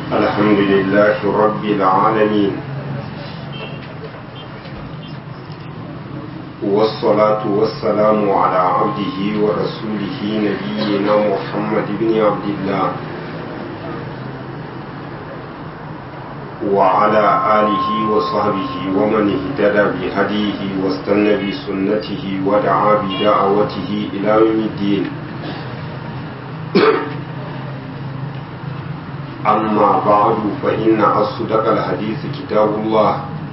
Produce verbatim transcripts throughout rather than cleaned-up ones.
الحمد لله رب العالمين والصلاة والسلام على عبده ورسوله نبينا محمد بن عبد الله وعلى آله وصحبه ومن اهتدى بهديه واستنى بسنته ودعا بدعوته إلى يوم الدين. أما بعد فإن أصدق الحديث كتاب الله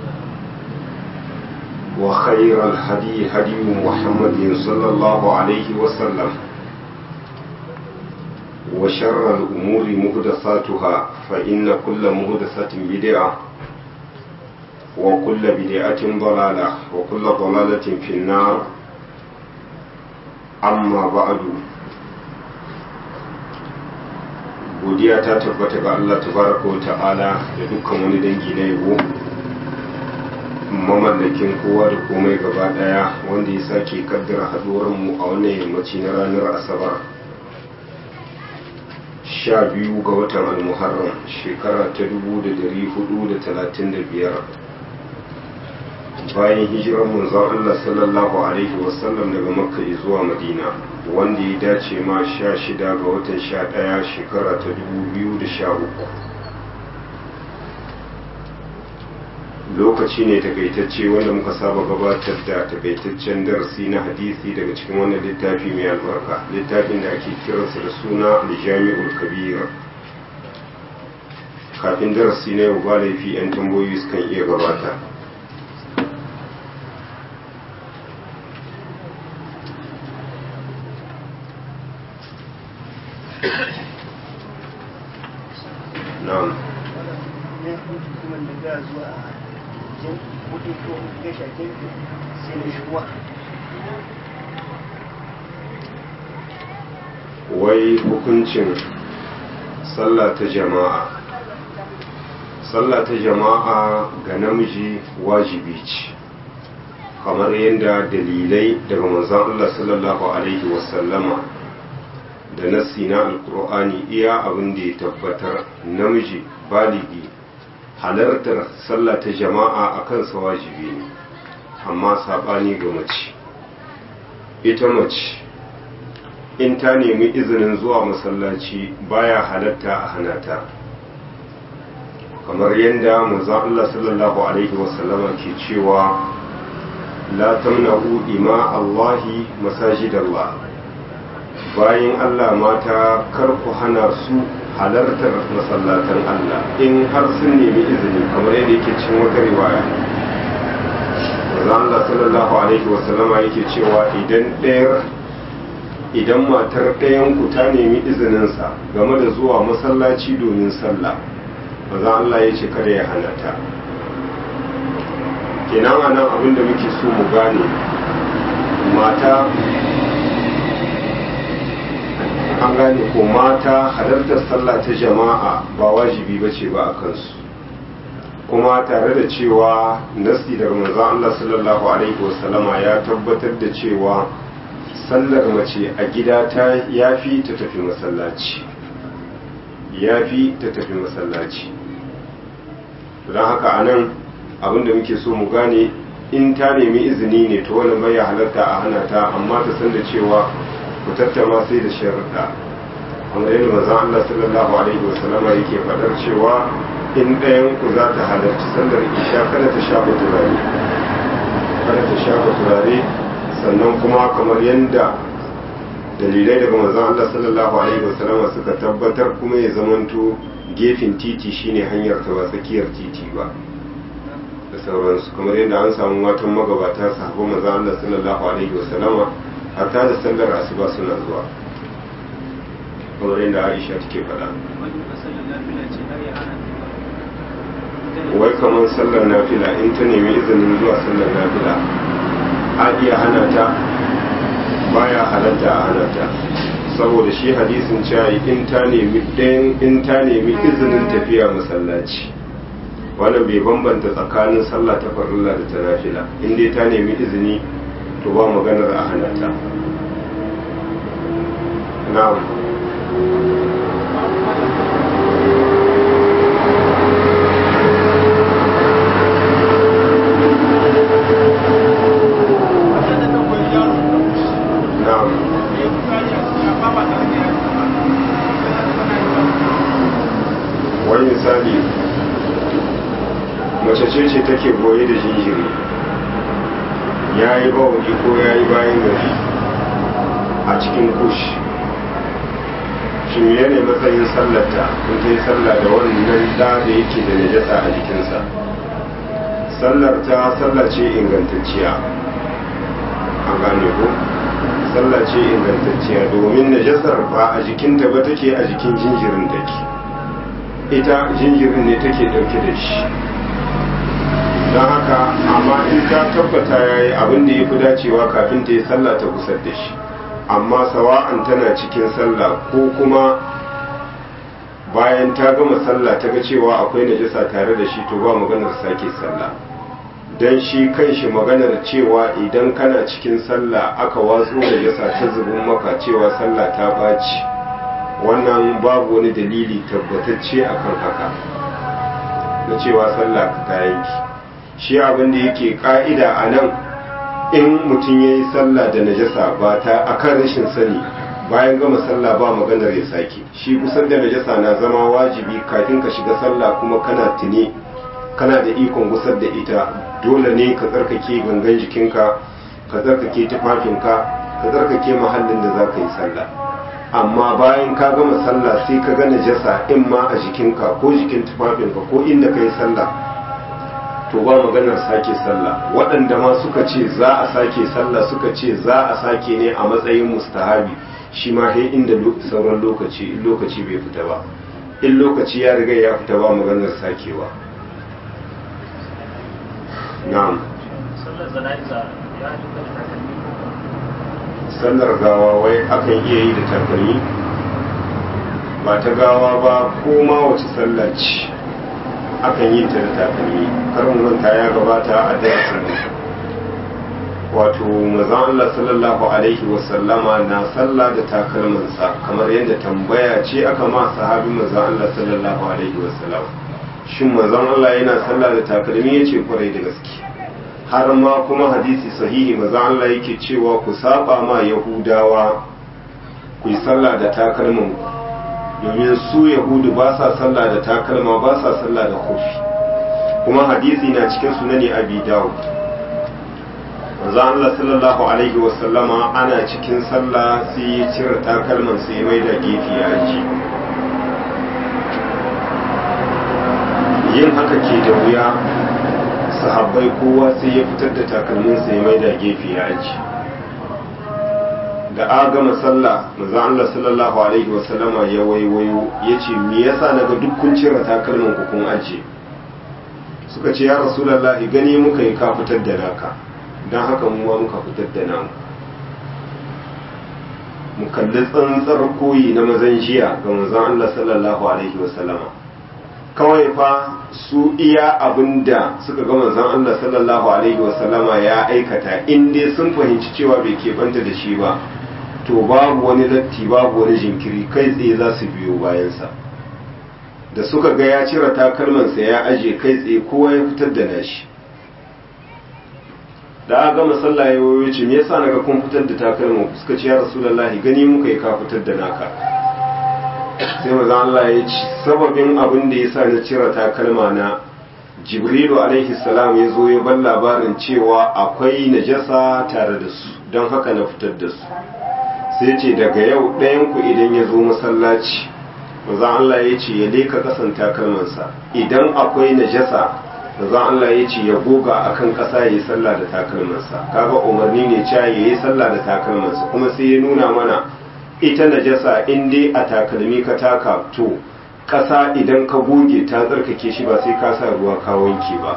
وخير الهدي هدي محمد صلى الله عليه وسلم وشر الأمور محدثاتها فإن كل محدثة بدعة وكل بدعة ضلالة وكل ضلالة في النار. أما بعد godiya ta tabbata ga Allah tabaraka wa ta'ala da dukkan wani dangi na yabo mamallakin kowa da komai gaba daya wanda ya sake kaddara haduwar mu a wannan yammaci na ranar asabar sha biyu ga watan al-muharram shekara ta dubu da dari hudu da talatin da biyar bayan hijirar manzon Allah sallallahu alaihi wasallam daga makka zuwa madina wanda ya dace ma sha shida ga watan sha ɗaya shekara ta dubu biyu da sha uku. Lokaci ne takaitacce wanda muka saba gabatar da takaitaccen darasi na hadisi daga cikin wannan littafi mai albarka, littafin da ake kiransa da suna al-jami'ul kabir. Kafin darasi na yau ba laifi 'yan tambayoyi sukan iya gabata. Na'am. Wai hukuncin sallah ta jama'a sallah ta jama'a ga namiji wajibi ce kamar yadda dalilai daga manzon Allah sallallahu alaihi wasallama da nassi na alkur'ani iya abin da ya tabbatar namiji baligi halartar sallah ta jama'a a kansa wajibi ne amma saɓani ga mace ita mace in ta nemi izinin zuwa masallaci baya halatta a hanata kamar yadda manzon Allah sallallahu alaihi wasallama ke cewa la tamnahu ima Allahi masajidallah, bayan Allah mata kar ku hana su halartar masallatan Allah in har sun nemi izini kamar yadda yake cikin wata riwaya. Manzon Allah sallallahu alaihi wasallama yake cewa idan ɗayar idan matar ɗayan ku ta nemi izininsa game da zuwa masallaci domin sallah, manzon Allah ya ce kada ya hana ta. Kenan anan abin da muke so mu gane, mata an gane ko mata halartar sallah ta jama'a ba wajibi ba ce ba a kansu, kuma tare da cewa nasi daga manzon Allah sallallahu alaihi wasallama ya tabbatar da cewa sallar mace a gida ta yafi ta tafi masallaci yafi ta tafi masallaci don haka anan abin da muke so mu gane, in ta nemi izini ne to wannan bai halarta a hana ta, amma ta san da cewa ku tattama sai da sharuɗa. Amma yadda manzon Allah sallallahu alaihi wasallama yake faɗar cewa in ɗayan ku za ta halarci sallar isha kada ta shafa turare kada ta shafa turare sannan kuma kamar yadda dalilai daga manzon Allah sallallahu alaihi wasallama suka tabbatar kuma ya zamanto gefen titi shine hanyar ta ba tsakiyar titi ba da sauransu, kamar yadda an samu watan magabata sahabban manzon Allah sallallahu alaihi wasallama hatta da sallar asuba suna zuwa kamar yadda Aisha take faɗa. Wai kamar sallar nafila in ta nemi izinin zuwa sallar nafila a iya hana ta, baya halatta a hana ta, saboda shi hadisin cewa in ta nemi ɗayan in ta nemi izinin tafiya masallaci, wannan bai bambanta tsakanin sallah ta farilla da ta nafila, in dai ta nemi izini to ba maganar a hana ta. Na'am. misali mace ce ce take goye da jinjiri ya yi bawani ko ya yi bayan gari a cikin kushi shi ne matsayin sallarta kun ta yi sallah da wannan da da yake da najasa a jikinsa sallarta sallah ce ingantacciya an gane ko sallah ce ingantacciya domin najasar ba a jikinta ba take a jikin jinjirin take ita jinjirin ne take dauke da shi don haka amma in ta tabbata ya yi abin da ya fi dacewa kafin ta yi sallah ta kusar da shi amma sawa'an tana cikin sallah ko kuma bayan ta gama sallah ta ga cewa akwai najasa tare da shi to ba maganar sake sallah don shi kanshi maganar cewa idan kana cikin sallah aka watso najasa ta zubin maka cewa sallah ta baci wannan babu wani dalili tabbatacce akan haka na cewa sallah ta yanki shi abin da yake ka'ida a nan in mutum ya yi sallah da najasa ba ta akan rashin sani bayan gama sallah ba maganar ya sake shi kusan da najasa na zama wajibi kafin ka shiga sallah kuma kana tuni kana da ikon gusar da ita dole ne ka tsarkake gangan jikinka ka tsarkake tufafinka ka tsarkake mahallin da za ka yi sallah amma bayan ka gama sallah sai ka ga najasa in ma a jikinka ko jikin tufafinka ko inda ka yi sallah to ba maganar sake sallah waɗanda ma suka ce za a sake sallah suka ce za a sake ne a matsayin mustahabi shi ma sai inda sauran lokaci in lokaci bai fita ba in lokaci ya riga ya fita ba maganar sakewa na'am sallar gawa wai akan iya yi da takalmi ba ta gawa ba ko ma wace sallah ce akan yi ta da takalmi karin manta ya gabata a darasin wato manzon Allah sallallahu alaihi wasallama na sallah da takalmansa kamar yadda tambaya ce aka ma sahabi manzon Allah sallallahu alaihi wasallam shin manzon Allah yana sallah da takalmi yace kwarai da gaske har ma kuma hadisi sahihi manzon Allah yake cewa ku saba ma yahudawa ku yi sallah da takalman domin su yahudu ba sa sallah da takalma ba sa sallah da kofi kuma hadisi na cikin sunani abi dawud manzo Allah sallallahu alaihi wasallama ana cikin sallah sai ya cire takalman sai ya maida gefe ya aji yin haka ke da wuya sahabbai kowa sai ya fitar da takalmin sai ya maida gefe ya aji da a gama sallah manzo Allah sallallahu alaihi wasallama ya waiwayo yace me yasa naga duk kun cire takalman ku kun aje suka ce ya rasulullahi gani muka yi ka fitar da naka dan haka mu ma muka fitar da namu mu kalli tsantsar koyi na mazan jiya ga manzo Allah sallallahu alaihi wasallama kawai fa su iya abinda suka ga manzon Allah sallallahu alaihi wasallama ya aikata in dai sun fahimci cewa bai keɓanta da shi ba to babu wani latti babu wani jinkiri kai tsaye za su biyo bayansa da suka ga ya cire takalmansa ya aje kai tsaye kowa ya fitar da nashi da aka gama sallah ya wayo ce me yasa naga kun fitar da takalman ku suka ce ya rasulullahi gani muka yi ka fitar da naka sai manzo Allah ya ce sababin abin da yasa na cire takalma na Jibrilu alaihi salam ya zo ya ban labarin cewa akwai najasa tare da su don haka na fitar da su sai ce daga yau ɗayan ku idan ya zo masallaci manzo Allah ya ce ya leka kasan takalmansa idan akwai najasa manzo Allah ya ce ya goga akan ƙasa yayi sallah da takalmansa kaga umarni ne cewa yayi sallah da takalmansa kuma sai ya nuna mana ita najasa in dai a takalmi ka taka to ƙasa idan ka goge ta tsarkake shi ba sai ka sa ruwa ka wanke ba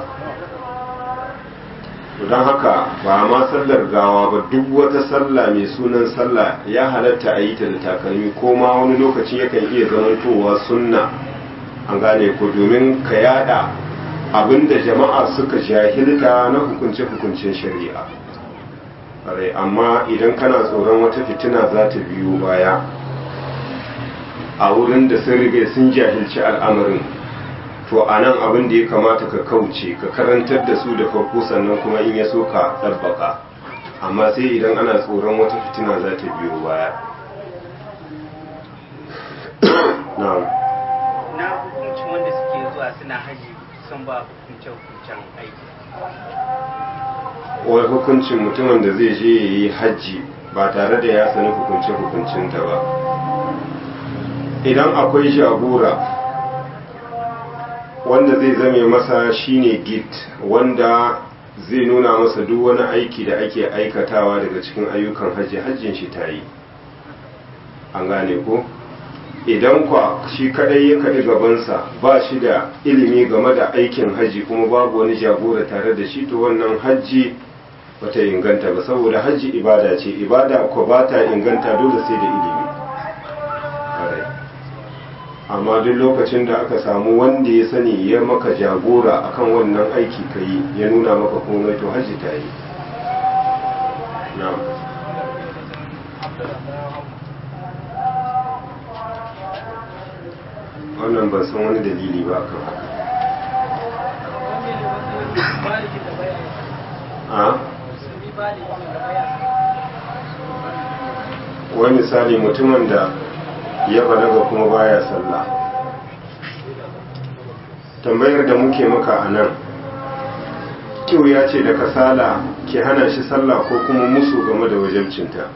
don haka ba ma sallar gawa ba duk wata sallah mai sunan sallah ya halatta a yi ta da takalmi ko ma wani lokacin yakan iya zamantowa sunna an gane ko domin ka yada abinda jama'a suka jahilta na hukunce-hukuncen shari'a amma idan kana tsoron wata fitina za ta biyo baya a wurin da sun riga sun jahilci al'amarin to a nan abin da ya kamata ka kauce ka karantar da su da farko sannan kuma in ya so ka ɗabbaka amma sai idan ana tsoron wata fitina za ta biyo baya na hukuncin wanda suke suna haji sun ba hukunce-hukuncen aiki. wai hukuncin mutumin da zai je ya yi hajji ba tare da ya sani hukunce-hukuncinta ba. Idan akwai jagora wanda zai zame masa shine gid, wanda zai nuna masa duk wani aiki da ake aikatawa daga cikin ayyukan hajji, hajjin shi ta yi, an gane ko? Idan kwa shi kadai ya kaɗi gabansa ba shi da ilimi game da aikin hajji kuma babu wani jagora tare da shi, to wannan hajji bata inganta ba, saboda hajji ibada ce, ibada ko ba ta inganta dole sai da ilimi. Amma duk lokacin da aka samu wanda ya sani ya maka jagora akan wannan aiki ka yi, ya nuna maka komai, to hajji ta yi. Na'am. Wannan ban san wani dalili ba kan haka. Wani misali mutumin da ya balaga kuma baya sallah. Tambayar da muke maka a nan, kyau ya ce da kasala ke hana shi sallah ko kuma musu game da wajabcinta?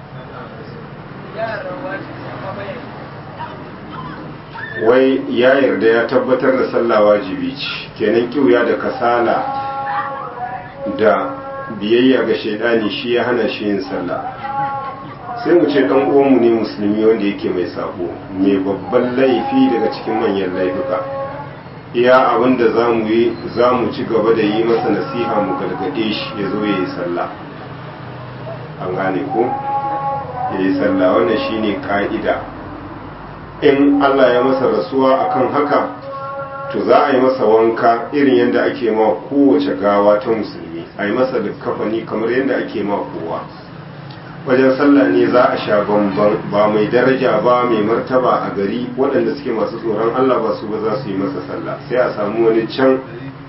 Wai ya yarda ya tabbatar da sallah wajibi ce, kenan kyauya da kasala da biyayya ga shaidani shi ya hana shi yin sallah. Sai mu ce dan uwanmu ne musulmi wanda yake mai sabo, mai babban laifi daga cikin manyan laifuka. Iya abin da za mu yi, za mu ci gaba da yi masa nasiha, mu gargaɗe shi ya zo ya yi sallah. An gane ko? Ya yi sallah, wannan shine ka'ida. In Allah ya masa rasuwa akan haka, to za a yi masa wanka irin yadda ake ma kowace gawa ta musulmi, a yi masa likkafani kamar yadda ake ma kowa. Wajen sallah ne za a sha bamban, ba mai daraja ba mai martaba a gari waɗanda suke masu tsoron Allah ba su ba za su yi masa sallah, sai a samu wani can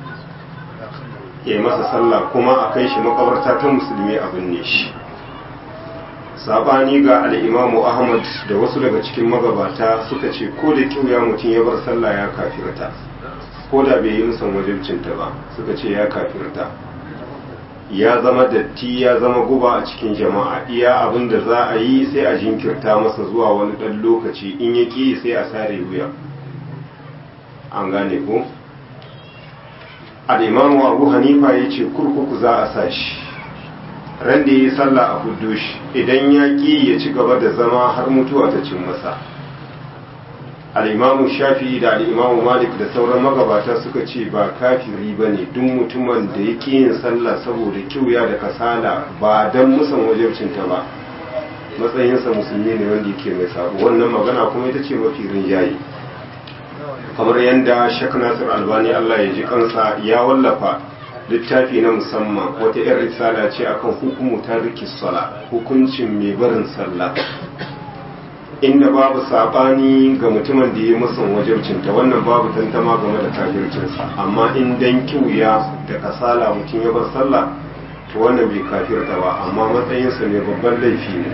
ya yi masa sallah kuma a kai shi makabarta ta musulmi a binne shi. Sabani ga al'imamu Ahmad da wasu daga cikin magabata suka ce ko da kiuya mutum ya bar sallah ya kafirta, ko da bai yi musan wajibcinta ba, suka ce ya kafirta, ya zama datti, ya zama guba a cikin jama'a. Iya abin da za a yi sai a jinkirta masa zuwa wani ɗan lokaci, in ya ƙi sai a sare wuya. An gane ko? Al'imamu Abu Hanifa ya ce kurkuku za a sa shi, ran da ya yi sallah a hudu shi, idan ya ƙi ya ci gaba da zama har mutuwa ta cin masa. Al'imamu Shafi'i da al'imamu Malik da sauran magabata suka ce ba kafiri ba ne duk mutumin da ya ƙi yin sallah saboda kiuya da kasala ba don musan wajabcinta ba, matsayinsa musulmi ne wanda yake mai sabo. Wannan magana kuma ita ce mafi rinjaye, kamar yadda Sheikh Nasir Albani Allah ya ji kansa ya wallafa littafi na musamman, wata 'yar risala ce akan hukumu tariki sala, hukuncin mai barin sallah, inda babu sabani ga mutumin da ya musan wajibcinta, wannan babu tantama game da kafircinsa. Amma in dan kiuya da kasala mutum ya bar sallah, to wannan bai kafirta ba, amma matsayinsa ne babban laifi ne.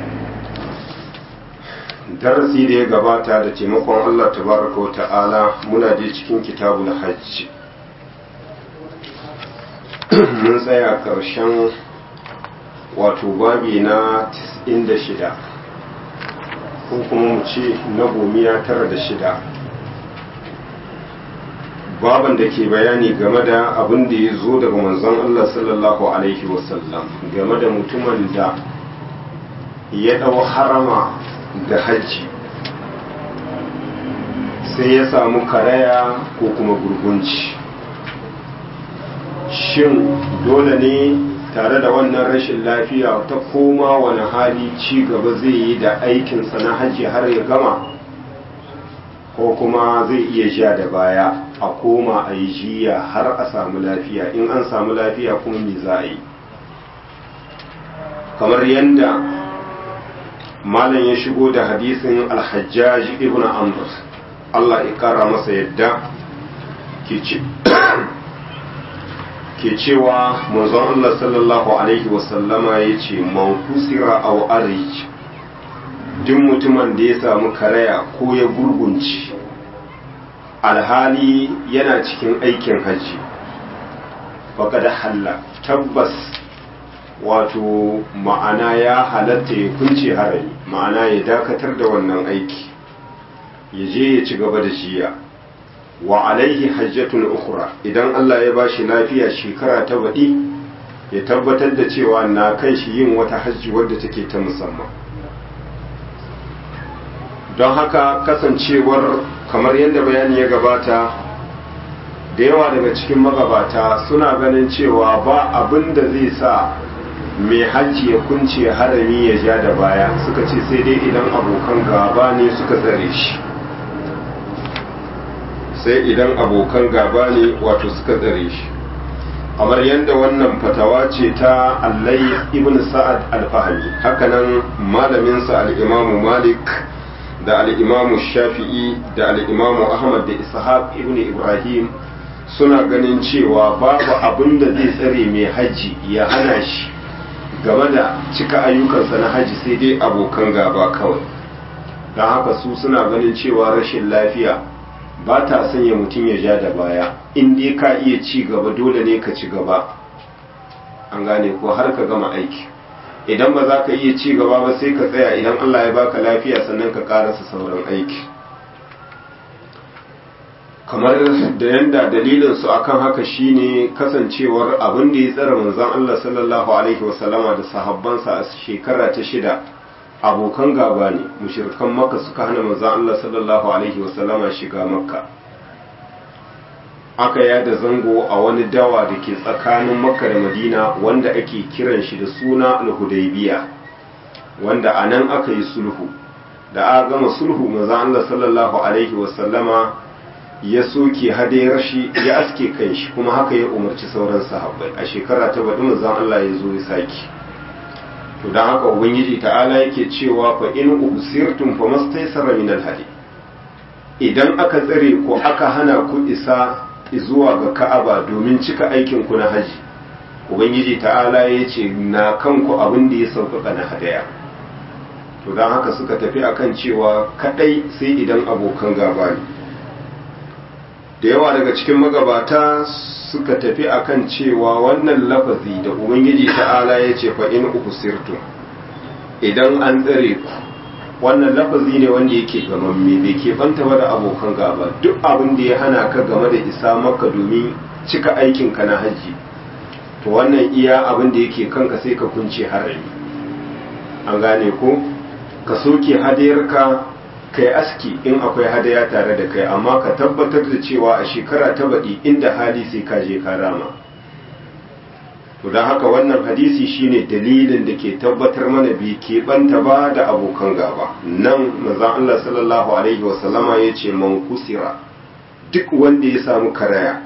Darasi da ya gabata da taimakon Allah tabaraka wa ta'ala muna je cikin kitabul hajj. Mun tsaya ƙarshen wato babi na tis'in da shida, ko kuma mu ce na gomiya tara da shida, baban da ke bayani game da abin da ya zo daga manzon Allah sallallahu alaihi wasallam game da mutumin da ya ɗau harama da hajji sai ya samu karaya ko kuma gurgunci. Shin dole ne tare da wannan rashin lafiya ta koma wani hali ci gaba zai yi da aikinsa na hajji har ya gama, ko kuma zai iya sha da baya a koma a yi jiya har a samu lafiya? In an samu lafiya kuma me za a yi? Kamar yadda malam ya shigo da hadisin alhajjaj ibn amr Allah ya kara masa yadda ke ce ke cewa manzon Allah sallallahu alaihi wasallama ya ce man kusira aw arij, duk mutumin da ya samu karaya ko ya gurgunci alhali yana cikin aikin hajji faqad halla tabbas wato ma'ana ya halatta ya kunce harami ma'ana ya dakatar da wannan aiki ya je ya ci gaba da jiya wa alaihi hajjatun ukhra idan Allah ya bashi lafiya shekara ta baɗi ya tabbatar da cewa na kan shi yin wata hajji wadda take ta musamman don haka kasancewar kamar yadda bayani ya gabata da yawa daga cikin magabata suna ganin cewa ba abin da zai sa mai hajji ya kunce harami ya ja da baya suka ce sai dai idan abokan gaba ne suka tsare shi sai idan abokan gaba ne wato suka tsare shi kamar yadda wannan fatawa ce ta allai ibn sa'ad al-fahmi hakanan malaminsa al-imamu malik da al-imamu shafi'i da al-imamu ahmad da ishaq ibn ibrahim suna ganin cewa babu abin da zai tsare mai hajji ya hana shi game da cika ayyukansa na hajji sai dai abokan gaba kawai don haka su suna ganin cewa rashin lafiya ba ta sanya mutum ya ja da baya in dai ka iya ci gaba dole ne ka ci gaba an gane ko har ka gama aiki idan ba za ka iya ci gaba ba sai ka tsaya idan Allah ya baka lafiya sannan ka karasa sauran aiki kamar da yanda dalilin su akan haka shine kasancewar abin da ya tsara manzon Allah sallallahu alaihi wasallama da sahabbansa a shekara ta shida abokan gaba ne mushrikan makka suka hana manzon Allah sallallahu alaihi wasallama shiga makka aka yada zango a wani dawa da ke tsakanin makka da madina wanda ake kiran shi da suna al-hudaybiya wanda anan aka yi sulhu da aka gama sulhu manzon Allah sallallahu alaihi wasallama ya soke hadayar shi ya aske kan shi kuma haka ya umarci sauran sahabbai a shekara ta baɗi manzon Allah ya zo ya saki to dan haka ubangiji ta'ala yake cewa fa in usirtum famastaysara min al-hadi idan aka tsare ko aka hana ku isa zuwa ga Ka'aba domin cika aikin ku na haji ubangiji ta'ala ya ce na kanku abin da ya sauƙaƙa na hadaya to dan haka suka tafi akan cewa kadai sai idan abokan gaba ne da yawa daga cikin magabata suka tafi akan cewa wannan lafazi da ubangiji ta'ala ya ce fa in usirtum idan an tsare ku wannan lafazi ne wanda yake gamamme bai ke banta ba da abokan gaba duk abin da ya hana ka game da isa maka domin cika aikin ka na haji to wannan iya abin da yake kanka sai ka kunce harami an gane ko ka soke hadayarka kai aski in akwai hadaya tare da kai amma ka tabbatar da cewa a shekara ta baɗi inda hali sai ka je ka rama to don haka wannan hadisi shine dalilin da ke tabbatar mana bai keɓanta ba da abokan gaba nan manzon Allah sallallahu alaihi wasallama ya ce man kusira duk wanda ya samu karaya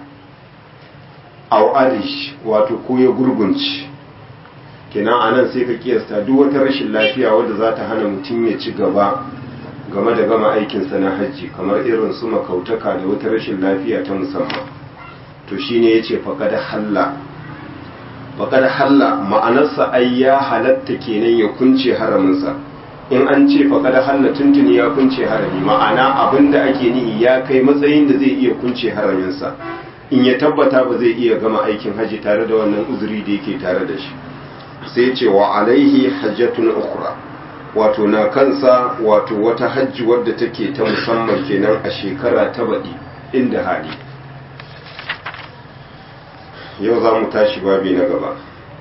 aw arish wato ko ya gurgunci kenan anan sai ka kiyasta duk wata rashin lafiya wadda za ta hana mutum ya ci gaba game da gama aikinsa na hajji kamar irin su makautaka da wata rashin lafiya ta musamman to shine yace faqad halla faqad halla ma'anarsa ai ya halatta kenan ya kunce haraminsa in an ce faqad halla tuntuni ya kunce harami ma'ana abinda ake nihi ya kai matsayin da zai iya kunce haraminsa in ya tabbata ba zai iya gama aikin hajji tare da wannan uzuri da yake tare da shi sai ce wa alaihi hajjatun ukhra wato na kansa wato wata hajji wadda take ta musamman kenan a shekara ta baɗi inda hali yau za mu tashi babi na gaba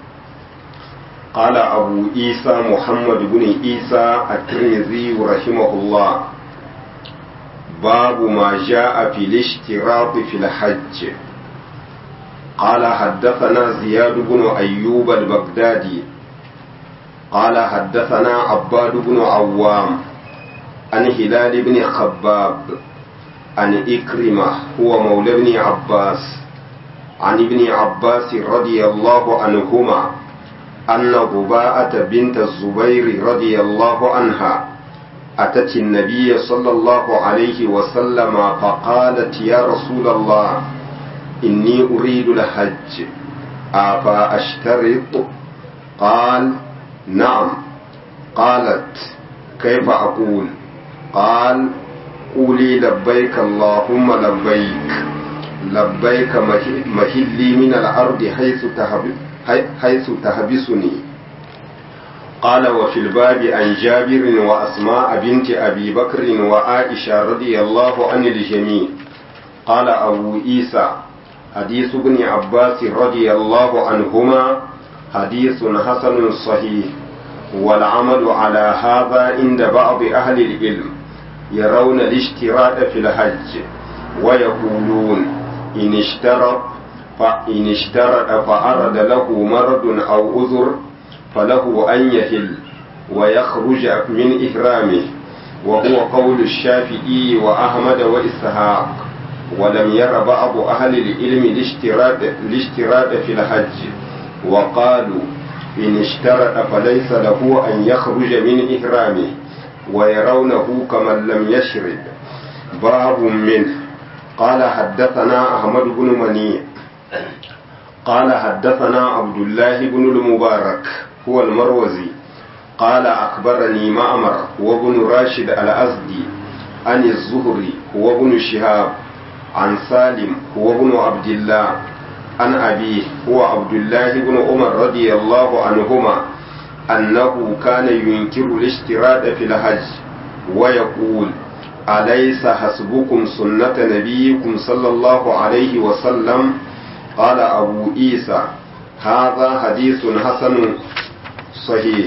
qala abu isa muhammad ibn isa at-tirmidhi rahimahullah babu ma jaa fi al-ishtirat fi al-hajj qala haddathana ziyad ibn ayyub al-baghdadi قال حدثنا عباد بن عوام عن هلال بن خباب عن إكرمة هو مولى ابن عباس عن ابن عباس رضي الله عنهما أن ضباءة بنت الزبير رضي الله عنها أتت النبي صلى الله عليه وسلم فقالت يا رسول الله إني أريد الحج أفا أشترط قال نعم قالت كيف أقول قال قولي لبيك اللهم لبيك لبيك مهلي من الأرض حيث حيث تحبسني. قال وفي الباب عن جابر وأسماء بنت أبي بكر وعائشة رضي الله عن الجميع. قال أبو عيسى حديث ابن عباس رضي الله عنهما حديث حسن صحيح، والعمل على هذا عند بعض أهل العلم يرون الاشتراط في الحج ويقولون إن اشترط فإن اشترط فأرد له مرض أو عذر فله أن يهل ويخرج من إحرامه، وهو قول الشافعي وأحمد وإسحاق. ولم ير بعض أهل العلم الاشتراط الاشتراط في الحج، وقالوا إن اشترط فليس له أن يخرج من إحرامه، ويرونه كمن لم يشرد. باب منه. قال حدثنا أحمد بن منيع قال حدثنا عبد الله بن المبارك هو المروزي قال أخبرني معمر وابن راشد الأزدي عن الزهري هو ابن شهاب عن سالم هو ابن عبد الله عن أبيه هو عبد الله بن عمر رضي الله عنهما أنه كان ينكر الاشتراط في الحج ويقول أليس حسبكم سنة نبيكم صلى الله عليه وسلم. قال أبو عيسى هذا حديث حسن صحيح.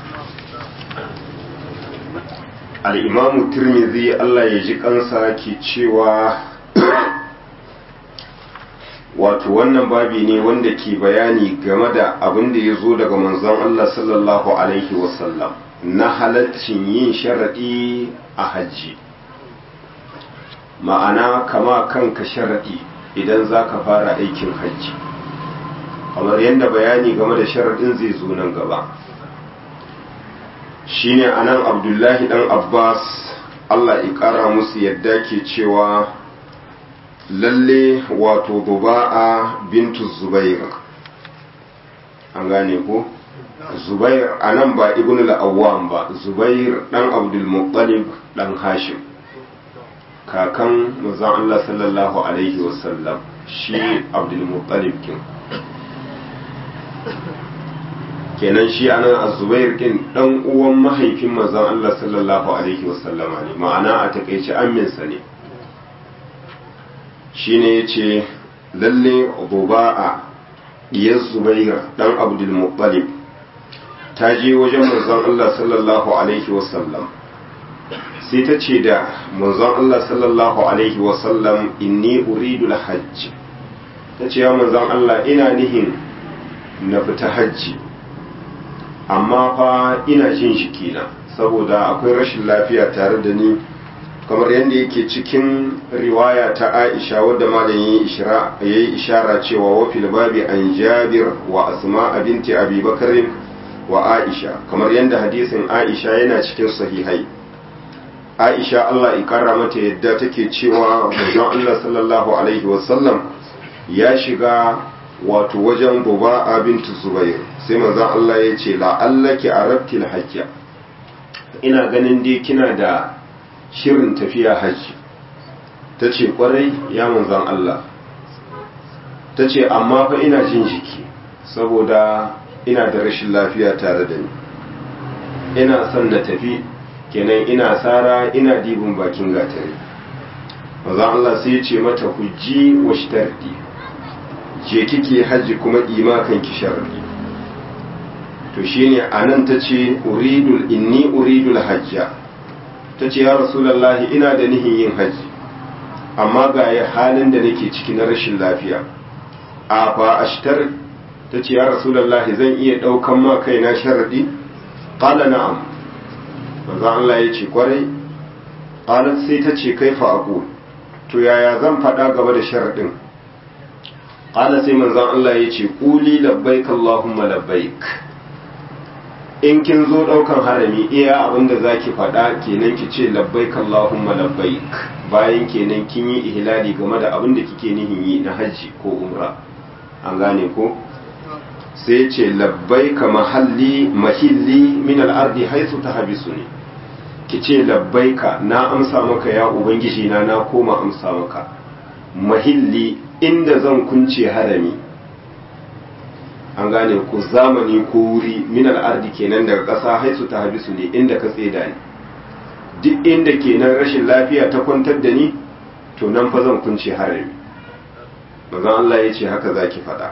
الإمام الترمذي الله يجيك أنسى كيتشيوا wato wannan babi ne wanda ke bayani game da abin da ya zo daga manzon Allah sallallahu alaihi wasallam na halaccin yin sharaɗi a hajji, ma'ana kama kanka sharaɗi idan za ka fara aikin hajji, kamar yadda bayani game da sharaɗin zai zo nan gaba. Shine anan Abdullahi dan Abbas Allah ya ƙara musu yadda ke cewa lalle wato Duba'a bintu Zubair, an gane ko Zubair anan ba ibn al-Awwam ba, Zubair dan Abdul Muttalib dan Hashim, kakan manzon Allah sallallahu alaihi wasallam, shi Abdul Muttalib kin kenan shi anan Az-Zubair kin dan uwan mahaifin manzon Allah sallallahu alaihi wasallama ne, ma'ana a takeice amminsa ne. shine yace lalle Duba'a diyar Zubair dan Abdul Muttalib ta je wajen manzon Allah sallallahu alaihi wasallam sai ta ce da manzon Allah sallallahu alaihi wasallam inni uridu al-hajj, ta ce ya manzon Allah ina nihin na fita hajji amma fa ina jin jikina saboda akwai rashin lafiya tare da ni, kamar yadda yake cikin riwaya ta Aisha wadda malam yayi ishara cewa wa fil babi an Jabir wa Asma binti Abi Bakr wa Aisha, kamar yadda hadisin Aisha yana cikin sahihai. Aisha Allah ya kara mata yadda take cewa manzon Allah sallallahu alaihi wasallam ya shiga wato wajen Duba'a bintu Zubair, sai manzon Allah ya ce la'allaki arabtil hajja, ina ganin dai kina da shirin tafiya hajji. Ta ce kwarai ya manzan Allah, ta ce amma fa ina jin jiki saboda ina da rashin lafiya tare da ni, ina son na tafi, kenan ina sara ina dibin bakin gatari. manzan Allah sai ya ce mata hujji wa shtardi, je kike hajji kuma imakan ki sharadi. to shine anan ta ce uridul inni uridul hajja, ta ce ya rasulallahi ina da nihin yin hajji amma ga ya halin da nake ciki na rashin lafiya, a fa ashtar, ta ce ya rasulallahi zan iya daukan ma kaina sharadi? qala na'am, manzo Allah ya ce kwarai. qalat sai ta ce kaifa aqul, to yaya zan faɗa gaba da sharadin? qala sai manzo Allah ya ce quli labbaik allahumma labbaik, in kin zo daukan harami iya abinda zaki faɗa kenan ki ce labbaik Allahumma labbaik, bayan kenan kin yi ihlali game da abinda kike nihin yi na haji ko umra, an gane ko? sai ce labbaik mahalli mahilli min al-ardi haythu tahbisuni, ki ce labbaika na amsa maka ya ubangiji na na koma amsa maka mahilli inda zan kunce harami an gane ku zamani ko wuri min al'ardi kenan daga ƙasa haisu ta habisu ne inda ka tseda ni duk inda kenan rashin lafiya ta kwantar da ni to nan fa zan kunce harami manzon Allah ya ce haka zaki faɗa.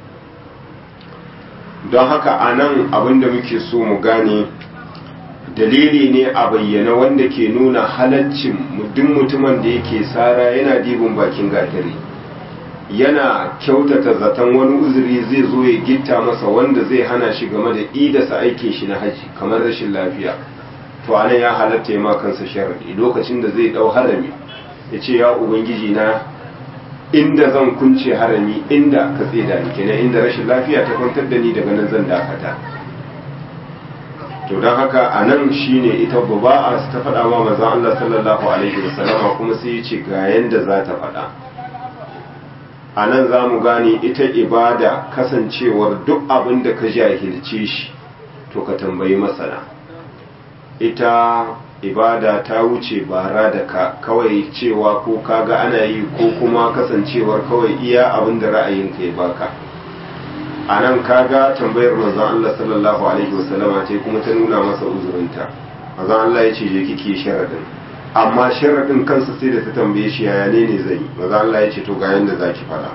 Don haka a nan abinda muke so mu gane dalili ne a bayyana wanda ke nuna halaccin duk mutumin da yake sara yana dibin bakin gatari yana kyautata zaton wani uzuri zai zo ya gitta masa wanda zai hana shi game da idasa aikin shi na haji kamar rashin lafiya to anan ya halatta ya ma kansa sharadi lokacin da zai dau harami ya ce ya ubangiji na inda zan kunce harami inda ka tseda ni kenan inda rashin lafiya ta kwantar da ni daga nan zan dakata to don haka a nan shine ita buba'a ta faɗa wa manzon Allah sallallahu alaihi wasallama kuma sai ya ce ga yanda za ta faɗa a nan za mu gane ita ibada kasancewar duk abin da ka jahilce shi to ka tambayi masana ita ibada ta wuce bara da ka kawai cewa ko kaga ana yi ko kuma kasancewar kawai iya abin da ra'ayinka ya baka a nan kaga tambayar manzon Allah sallallahu alaihi wasallama ce kuma ta nuna masa uzurinta manzon Allah ya ce je kike sharadin amma sharadin kansa sai da ta tambaye shi yaya ne ne zai manzon Allah ya ce to ga yanda zaki fada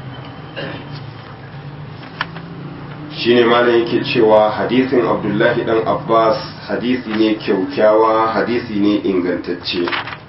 shine malam yake cewa hadisin Abdullahi dan Abbas hadisi ne kyaukyawa hadisi ne ingantacce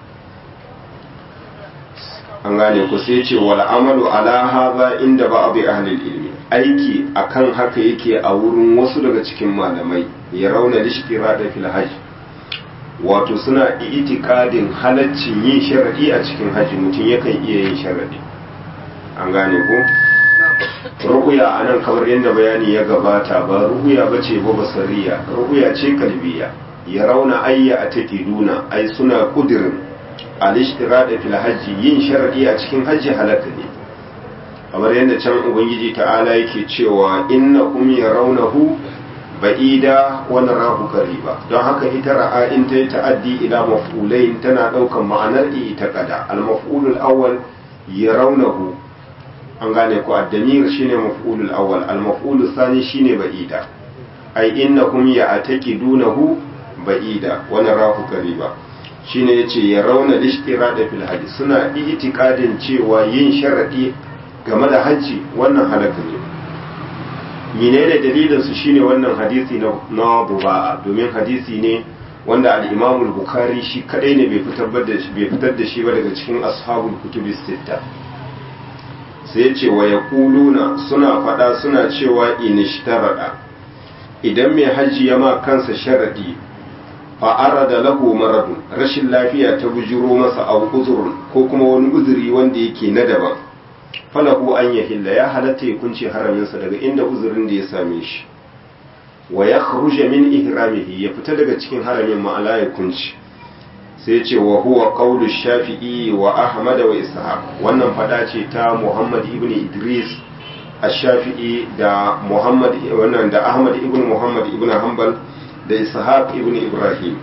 an gane ku sai ce wal amalu ala hadha inda ba'd ahli ilmi aiki akan haka yake a wurin wasu daga cikin malamai ya rauna lishkira da fil hajj wato suna itikadin halaccin yin sharadi a cikin haji mutum yakan iya yin sharadi an gane ko ru'ya anan kamar yadda bayani ya gabata ba ru'ya bace ba basariya ru'ya ce kalbiya ya rauna ayya ataqiduna ai suna kudirin al-ishtirad fil hajji yin sharadi a cikin hajji halaka ne kamar yadda can ubangiji ta'ala yake cewa innakum yarawnahu ba'ida wa narahu qariba don haka ita ra'a in ta ta'addi ila maf'ulain tana daukan ma'anar i'taqada al-maf'ul al-awwal yarawnahu an gane ku ad-damir shine maf'ul al-awwal al-maf'ul ath-thani shine ba'ida ai innakum ya'taqidunahu ba'ida wa narahu qariba shine yace yarawna al-ishtirada fil hajj suna i'tiqadin cewa yin sharadi game da hajji wannan halaka ne menene dalilin su shine wannan hadisi na na buba'a domin hadisi ne wanda al-Imam al-Bukhari shi kadai ne bai fitar da shi bai fitar da shi ba daga cikin ashabul kutubis sitta sai yace wa yaquluna suna fada suna cewa inishtarada idan mai hajji ya ma kansa sharadi fa arada lahu maradun rashin lafiya ta bujuro masa au uzurun ko kuma wani uzuri wanda yake na daban falahu an yahilla ya halatta ya kunce haraminsa daga inda uzurin da ya same shi wa ya kharuja min ihramihi ya fita daga cikin haramin ma'ala ya kunce sai ce wa huwa qawlu shafi'i wa ahmad wa ishaq wannan fada ce ta muhammad ibn idris ash-shafi'i da muhammad wannan da ahmad ibn muhammad ibn hanbal da ishaq ibn ibrahim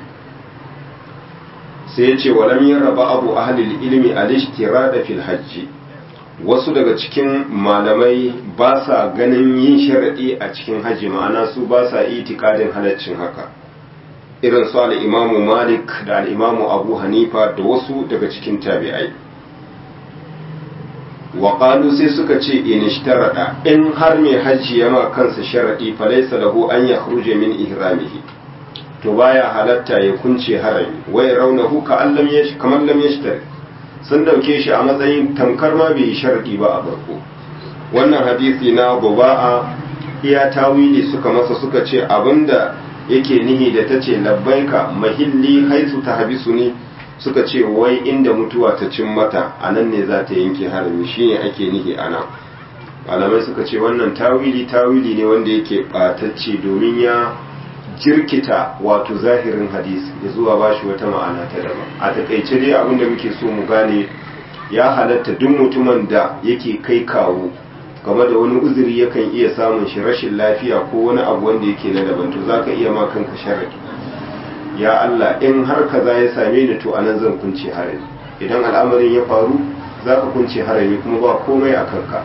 sai ce walam yarba abu ahli al-ilmi al-ishtirada fil hajj wasu daga cikin malamai ba sa ganin yin sharaɗi a cikin hajji ma'ana su ba sa itikadin halaccin haka irin su al'imamu malik da al'imamu abu hanifa da wasu daga cikin tabi'ai waƙalu sai suka ce in shtarada in har mai hajji yama kansa sharaɗi falaisa lahu an ya khruja min ihramihi to baya halatta ya kunce harami wai raunahu ka allam yash kamar lam yashtari sun dauke shi a matsayin tamkar ma bai sharadi ba a farko wannan hadisi na buba'a iya tawili suka masa suka ce abinda yake nihi da tace labbaika mahilli haisu tahbisu ne suka ce wai inda mutuwa ta cin mata anan ne za ta yanke harami shine ake nihi anan malamai suka ce wannan tawili tawili ne wanda yake batacce domin ya jirkita wato zahirin hadisi ya zuwa bashi wata ma'ana ta daban a takaice dai abinda muke so mu gane ya halatta duk mutumin da yake kai kawo game da wani uzuri yakan iya samun shi rashin lafiya ko wani abu wanda yake na daban to zaka iya ma kanka sharadi ya Allah in har kaza ya same ni to anan zan kunce harami idan al'amarin ya faru za ka kunce harami kuma ba komai a kanka.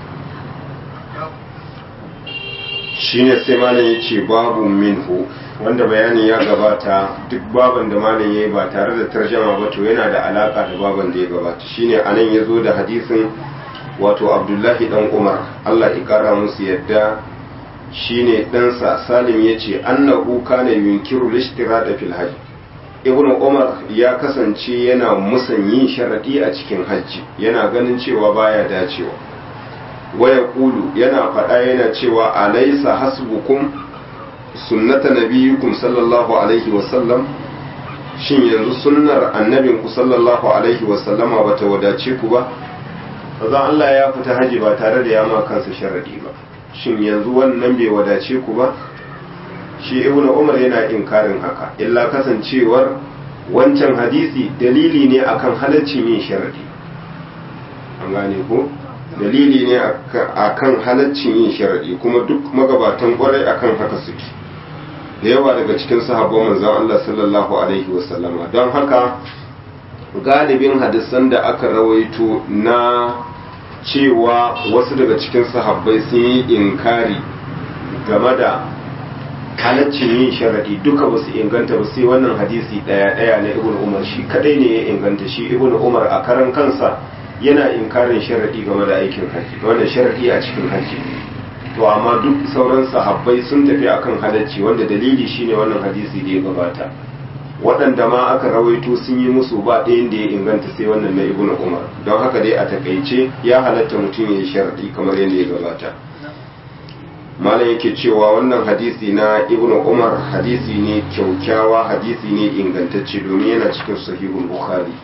Shine sai malam ya ce babu minhu, wanda bayani ya gabata duk baban da malam ya yi ba tare da tarjama ba to yana da alaka da baban da ya gabata. Shine anan ya zo da hadisin wato Abdullahi dan Umar Allah ya kara musu yadda, shine ɗansa Salim ya ce annahu kana yunkiru lishtirada fil hajj. Ibn Umar ya kasance yana musanyin sharadi a cikin hajji, yana ganin cewa baya dacewa. Waya kulu yana faɗa yana cewa alaysa hasbukum sunnata nabiyyikum sallallahu alaihi wasallam, shin yanzu sunnar annabinku sallallahu alaihi wasallama bata wadace ku ba? Bazan Allah ya fita haji ba tare da ya ma kansa sharadi ba, shin yanzu wannan bai wadace ku ba? Shi Ibn Umar yana inkarin haka, illa kasancewar wancan hadisi dalili ne akan halaccin yin sharadi. An gane ko? Dalili ne akan halaccin yin sharadi, kuma duk magabatan kwarai akan haka suke. Da yawa daga cikin sahabban manzon Allah sallallahu alaihi wasallama. Don haka galibin hadisan da aka rawaito na cewa wasu daga cikin sahabbai sun yi inkari game da halaccin yin sharadi duka ba su inganta ba, sai wannan hadisi daya daya na Ibn Umar shi kadai ne ya inganta. Shi Ibn Umar a karan kansa yana inkarin sharadi game da aikin haji, wannan sharadi a cikin haji. To amma duk sauran sahabbai sun tafi akan halacci, wanda dalili shine wannan hadisi da ya gabata. Waɗanda ma aka rawaito sun yi musu ba ɗayan da ya inganta sai wannan na Ibn Umar. Don haka dai a takaice ya halatta mutum ya yi sharadi kamar yadda ya gabata. Malam yake cewa wannan hadisi na Ibn Umar hadisi ne kyaukyawa, hadisi ne ingantacce domin yana cikin sahihul Bukhari.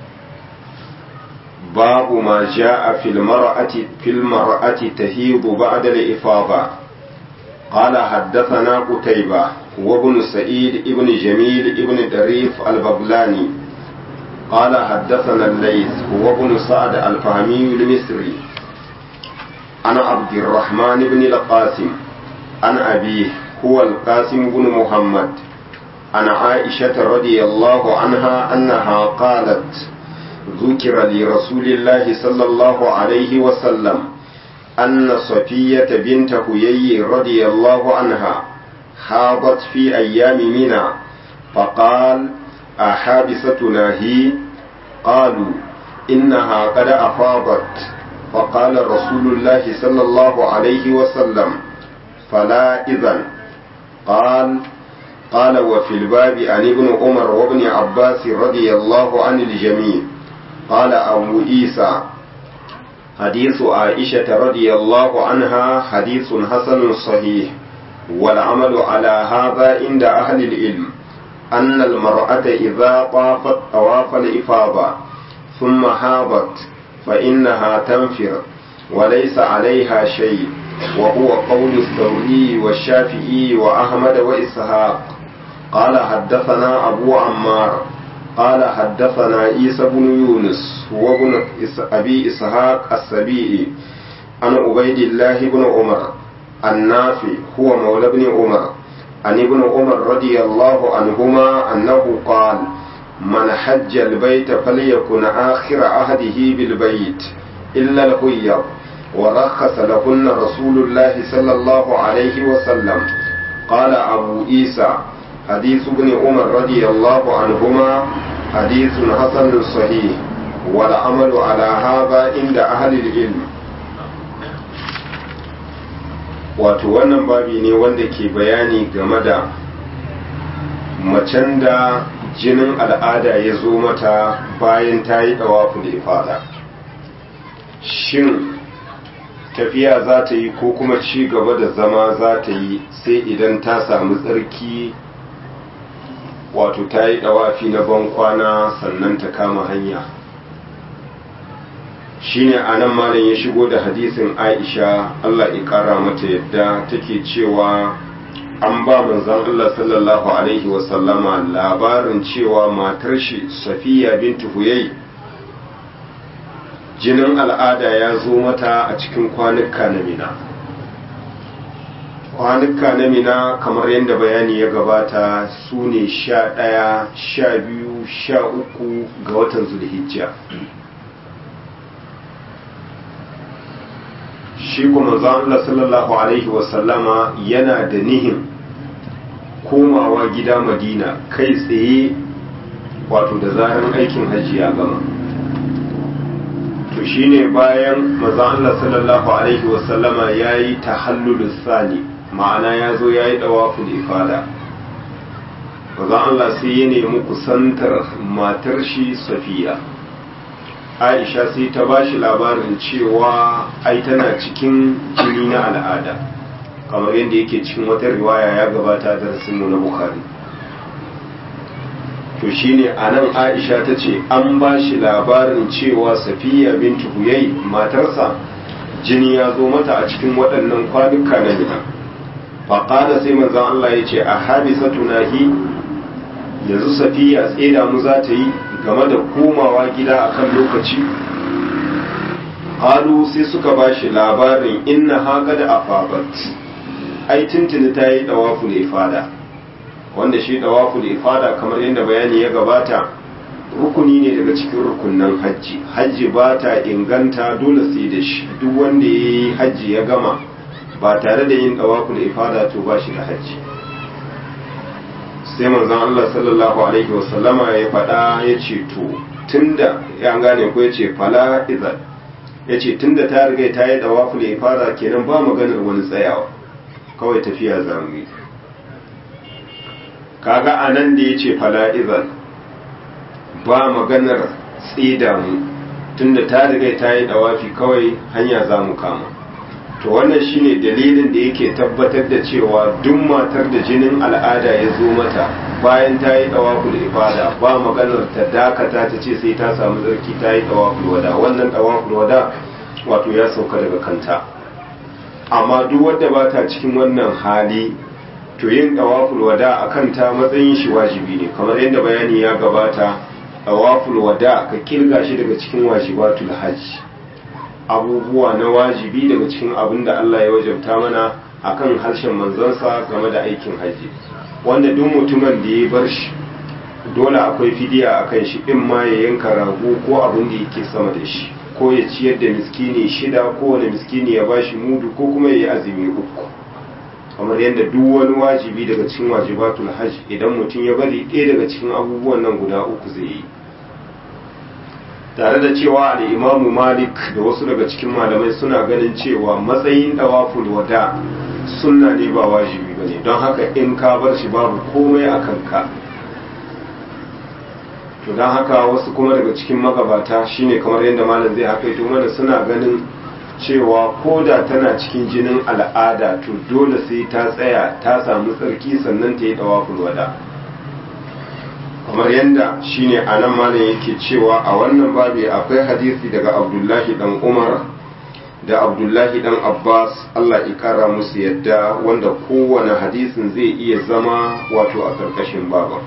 باب ما جاء في المرأة في المرأة تهيض بعد الإفاضة. قال حدثنا قتيبة وابن سعيد ابن جميل ابن دريف البغلاني قال حدثنا الليث وابن سعد الفهمي المصري عن عبد الرحمن بن القاسم عن أبيه هو القاسم بن محمد عن عائشة رضي الله عنها أنها قالت ذكر لرسول الله صلى الله عليه وسلم أن صفية بنت هيي رضي الله عنها حاضت في أيام منى فقال أحابستنا هي؟ قالوا إنها قد أفاضت. فقال رسول الله صلى الله عليه وسلم فلا إذن. قال قال وفي الباب عن ابن عمر وابن عباس رضي الله عن الجميع. قال أبو عيسى حديث عائشة رضي الله عنها حديث حسن صحيح، والعمل على هذا عند أهل العلم أن المرأة إذا طافت طواف الإفاضة ثم حاضت فإنها تنفر وليس عليها شيء، وهو قول الثوري والشافعي وأحمد وإسحاق. قال حدثنا أبو عمار قال حدثنا عيسى بن يونس وابن أبي إسحاق السبيعي عن عبيد الله بن عمر النافع هو مولى ابن عمر عن ابن عمر رضي الله عنهما أنه قال من حج البيت فليكن آخر عهده بالبيت إلا الحيض، ورخص لهن رسول الله صلى الله عليه وسلم. قال أبو عيسى حديث ابن عمر رضي الله عنهما حديث حسن صحيح، والعمل على هذا عند أهل العلم. wato wannan babi ne wanda ke bayani game da macen da jinin al'ada ya zo mata bayan ta yi ɗawaful ifada. Shin tafiya za ta yi ko kuma ci gaba da zama za ta yi sai idan ta samu tsarki, wato ta yi ɗawafi na bankwana sannan ta kama hanya. Shine a nan malam ya shigo da hadisin Aisha Allah ya ƙara mata yadda take cewa an ba manzon Allah sallallahu alaihi wasallama labarin cewa matar shi Safiya bintu Huyay jinin al'ada ya zo mata a cikin kwanuka na Mina. kwanuka na mina kamar yadda bayani ya gabata su ne sha ɗaya sha biyu sha uku ga watan zulhijja. shi kuma Allah sallallahu alaihi wasallama yana da nihin komawa gida madina kai tsaye wato da zaran aikin hajji ya gama. to shine bayan maza Allah sallallahu alaihi wasallama ya yi tahallulus sani, ma'ana ya zo ya yi ɗawaful ifada. maza Allah sai ya nemi kusantar matar shi Safiya. Aisha sai ta ba shi labarin cewa ai tana cikin jini na al'ada, kamar yadda yake cikin wata riwaya ya gabata darasinmu na Bukhari. to shine anan Aisha ta ce an ba shi labarin cewa Safiya bintu Huyay matarsa jini ya zo mata a cikin waɗannan kwanuka na mina. faƙada sai manzon Allah ya ce a hadisatu nahi, yanzu Safiya tseda mu za ta yi game da komawa gida akan lokaci. Halu sai suka ba shi labarin inna haka da afabat, ai tuntuni ta yi ɗawaful ifada, wanda shi ɗawaful ifada kamar yadda bayani ya gabata rukuni ne daga cikin rukunan hajji. Hajji ba ta inganta dole sai da shi, duk wanda ya yi hajji ya gama ba tare da yin ɗawaful ifada to ba shi da hajji. sai manzon Allah sallallahu alaihi wasallama ya faɗa ya ce to tunda ya gane ko ya ce fala izal, ya ce tunda ta riga ta yi ɗawaful ifada kenan ba maganar wani tsayawa, kawai tafiya za mu yi. kaga anan da ya ce fala izal ba maganar tsida mu, tunda ta riga ta yi ɗawafi kawai hanya za mu kama. to wannan shine dalilin da yake tabbatar da cewa duk matar da jinin al'ada ya zo mata bayan ta yi ɗawaful ifada ba maganar ta dakata ta ce sai ta samu tsarki ta yi ɗawaful wada, wannan ɗawaful wada wato ya sauka daga kanta. amma duk wadda ba ta cikin wannan hali to yin ɗawaful wada a kanta matsayin shi wajibi ne, kamar yadda bayani ya gabata. ɗawaful wada ka kirga shi daga cikin wajibatul hajji, abubuwa na wajibi daga cikin abin da Allah ya wajabta mana akan harshen manzansa game da aikin hajji, wanda duk mutumin da ya bar shi dole akwai fidiya akan shi, in ma ya yanka rago ko abin da yake sama da shi, ko ya ciyar da miskini shida, ko wani miskini ya bashi mudu, ko kuma ya yi azumi uku, kamar yadda duk wani wajibi daga cikin wajibatul hajj idan mutum ya bari ɗaya daga cikin abubuwan nan guda uku zai yi. tare da cewa al'imamu Malik da wasu daga cikin malamai suna ganin cewa matsayin ɗawaful wada sunna ne ba wajibi ba ne, don haka in ka bar shi babu komai a kanka. to don haka wasu kuma daga cikin magabata shine kamar yadda malam zai hakaito mana suna ganin cewa ko da tana cikin jinin al'ada to dole sai ta tsaya ta samu tsarki sannan ta yi ɗawaful wada, kamar yadda shine a nan malam yake cewa a wannan babi akwai hadisi daga Abdullahi dan Umar da Abdullahi dan Abbas Allah ya kara musu yadda, wanda kowane hadisin zai iya zama wato a karkashin baba.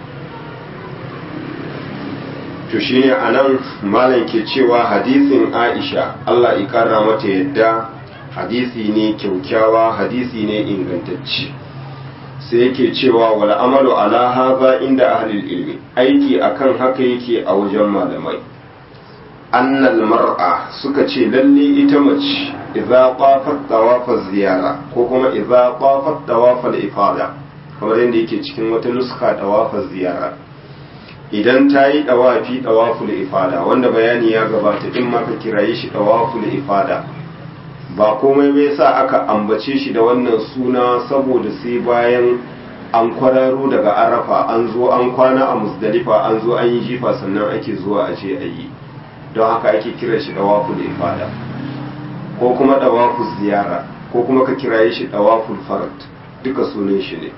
to shine a nan malam ke cewa hadisin Aisha Allah ya kara mata yadda hadisi ne kyaukyawa, hadisi ne ingantacce. sai yake cewa wal amalu ala hadha inda ahlil ilmi, aiki akan haka yake a wajen malamai. annal mar'a suka ce lalle ita mace idza qafat tawafa ziyara ko kuma idza qafat tawafa ifada, kamar yadda yake cikin wata nuska tawafa ziyara, idan ta yi tawafi tawaful ifada, wanda bayani ya gabata in ma ka kiraye shi tawaful ifada ba komai bai sa aka ambace shi da wannan suna saboda sai bayan an kwararo daga arafa an zo an kwana a musdalifa an zo an yi jifa sannan ake zuwa a ce a yi, don haka ake kira shi dawaful ifada ko kuma dawaful ziyara ko kuma ka kiraye shi dawaful farad, duka sunan shi ne.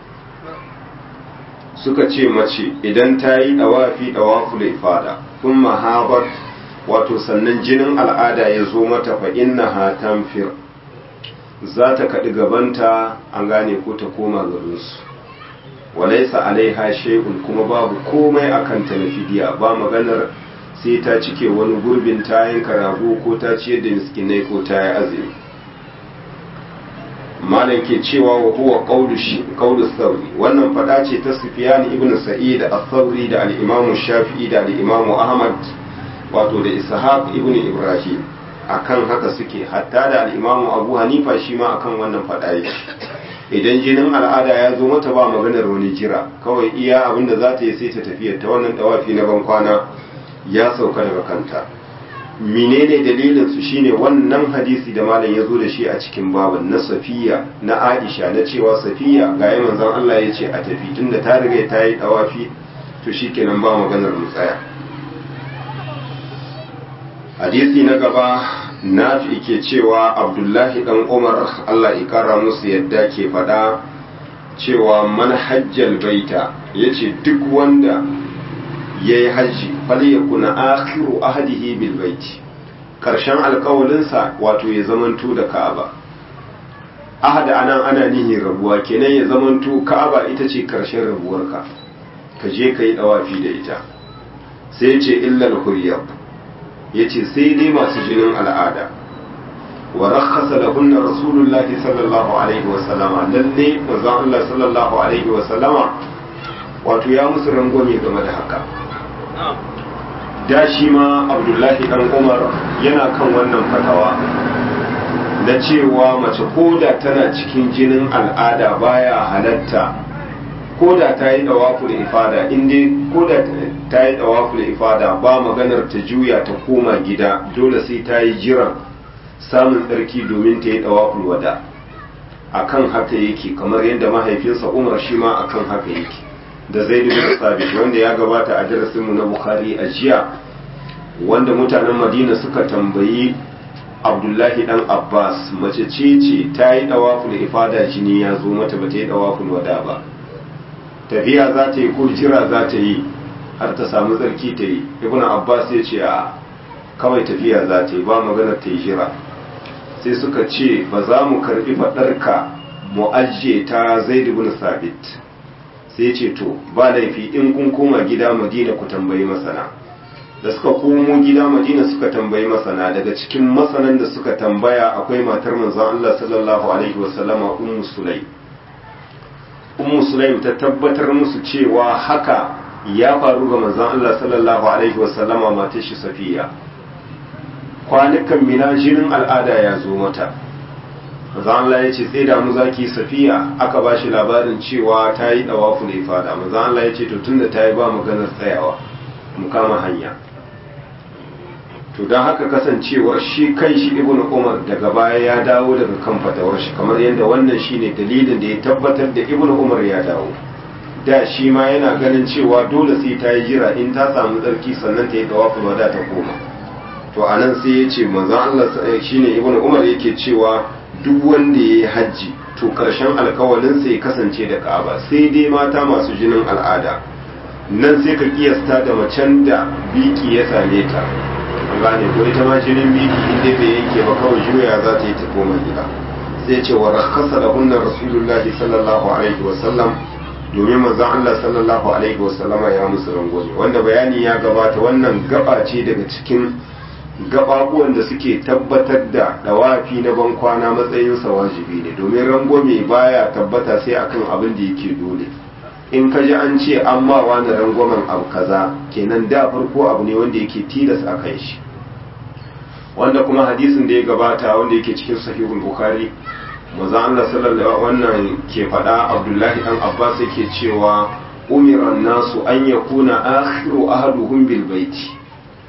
suka ce mace idan ta yi dawafi dawaful ifada kuma habat wato sannan jinin al'ada ya zo mata fa innaha tanfir, za ta kaɗi gabanta an gane ko ta koma garinsu. walaisa alaiha shay'un, kuma babu komai akan ta na fidiya, ba maganar sai ta cike wani gurbin ta yanka rago ko ta ciyar da miskinai ko ta yi azumi. malam ke cewa wa huwa qawlu qawlu thawri wannan fada ce ta Sufyan ibn Sa'id al-Thawri da al-Imam Shafi'i da al-Imam Ahmad wato da Ishaq ibn Ibrahim akan haka suke, hatta da al-Imam Abu Hanifa shi ma akan wannan fada yake. Idan jinin al'ada ya zo mata ba maganar wani jira, kawai iya abinda za ta yi sai ta tafiya ta wannan dawafi na ban kwana ya sauka daga kanta. Menene dalilin su shine wannan hadisi da malam ya zo da shi a cikin baban na Safiya na Aisha na cewa Safiya ga yi manzon Allah ya ce a tafi tunda ta riga ta yi dawafi to shikenan ba maganar mu tsaya. Hadisi na gaba Nafi ke cewa Abdullahi dan Umar Allah ya kara musu yadda ke faɗa cewa man hajjal baita yace duk wanda yayi haji falyakuna akhiru ahdihi bil baiti, karshen alkawalinsa wato ya zamanto da Ka'aba. Ahada anan ana nihin rabuwa, kenan ya zamanto Ka'aba ita ce karshen rabuwarka, ka je ka yi dawafi da ita. Sai ce illal huryab, yace sai dai masu jinin al'ada. Wa rakhasa lahunna rasulullahi sallallahu alaihi wa sallama, lalle manzon Allah sallallahu alaihi wa sallama wato ya musu rangwame game da haka. Da shi ma Abdullahi dan Umar yana kan wannan fatawa na cewa mace koda tana cikin jinin al'ada baya halatta, koda ta yi dawaful ifada, inda koda ta yi dawaful ifada ba maganar ta juya ta koma gida, dole sai ta yi jiran samun tsarki domin ta yi dawaful wada. Akan haka yake, kamar yadda mahaifinsa Umar shi ma akan haka yake, da Zaid bin Thabit wanda ya gabata a darasinmu na Bukhari a jiya, wanda mutanen Madina suka tambayi Abdullahi dan Abbas, mace ce ce ta yi dawaful ifada jini ya zo mata ba ta yi dawaful wada ba, tafiya za ta yi ko jira za ta yi har ta samu tsarki ta yi? Ibn Abbas ya ce a kawai tafiya za ta yi, ba maganar ta yi jira. Sai suka ce ba za mu karbi faɗarka mu ajiye ta Zaid bin Thabit. Sai ce to ba laifi in kun koma gida Madina ku tambayi masana. Da suka komo gida Madina suka tambayi masana, daga cikin masanan da suka tambaya akwai matar manzon Allah sallallahu alaihi wasallama Ummu Sulaim. Ummu Sulaim ta tabbatar musu cewa haka ya faru ga manzon Allah sallallahu alaihi wasallama matar shi Safiya. Kwanukan mina jinin al'ada ya zo mata. Manzon Allah ya ce sai da mu zaki Safiya, aka ba shi labarin cewa ta yi dawafu ne fada. Manzon Allah ya ce to tunda ta yi ba maganar tsayawa mu kama hanya. To don haka kasancewar shi kan shi Ibn Umar daga baya ya dawo daga kan fatawar shi, kamar yadda wannan shine dalilin da ya tabbatar da Ibn Umar ya dawo. Da shi ma yana ganin cewa dole sai ta yi jira in ta samu tsarki sannan ta yi dawafu wada ta koma. To anan sai ya ce manzon Allah shine Ibn Umar yake cewa duk wanda ya yi hajji to karshen alkawalin sai ya kasance da Ka'aba, sai dai mata masu jinin al'ada. Nan sai ka kiyasta da macen da biki ya same ta, gane ko ita ma jinin biki inda bai yanke ba kawai juya za ta yi ta koma gida. Sai ce wa rakhasa lahunna rasulullahi sallallahu alaihi wa sallam, domin manzon Allah sallallahu alaihi wa sallama ya musu rangwame, wanda bayani ya gabata. Wannan gaba ce daga cikin gababuwan da suke tabbatar da dawafi na ban kwana matsayin sa wajibi ne, domin rangwame baya tabbata sai akan abin da yake dole. In ka ji an ce an ma wani rangwamen abu kaza, kenan da farko abu ne wanda yake tilas a kan shi. Wanda kuma hadisin da ya gabata wanda yake cikin sahihul Bukhari, manzon Allah sallallahu wannan ke faɗa, Abdullahi dan Abbas yake cewa umiran nasu an yakuna akhiru ahaduhum bil baiti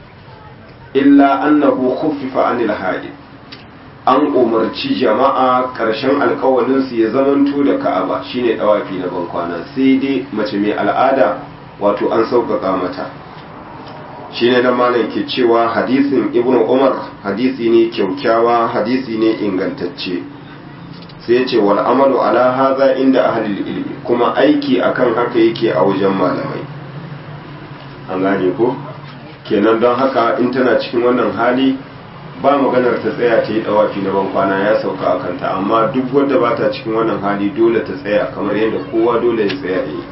illa annahu khuffifa anil haid. An umarci jama'a karshen alkawalin su ya zamanto da Ka'aba shine dawafi na bankwana, sai dai mace mai al'ada wato an sauƙaƙa mata. Shine da malam ke cewa hadisin Ibn Umar hadisi ne kyaukyawa, hadisi ne ingantacce. Sai ya ce wal amalu ala hadha inda ahli ilmi, kuma aiki akan haka yake a wajen malamai. An gane ko? Kenan don haka in tana cikin wannan hali ba maganar ta tsaya ta yi dawafi na bankwana, ya sauka a kanta. Amma duk wanda ba ta cikin wannan hali dole ta tsaya, kamar yadda kowa dole ya tsaya yi.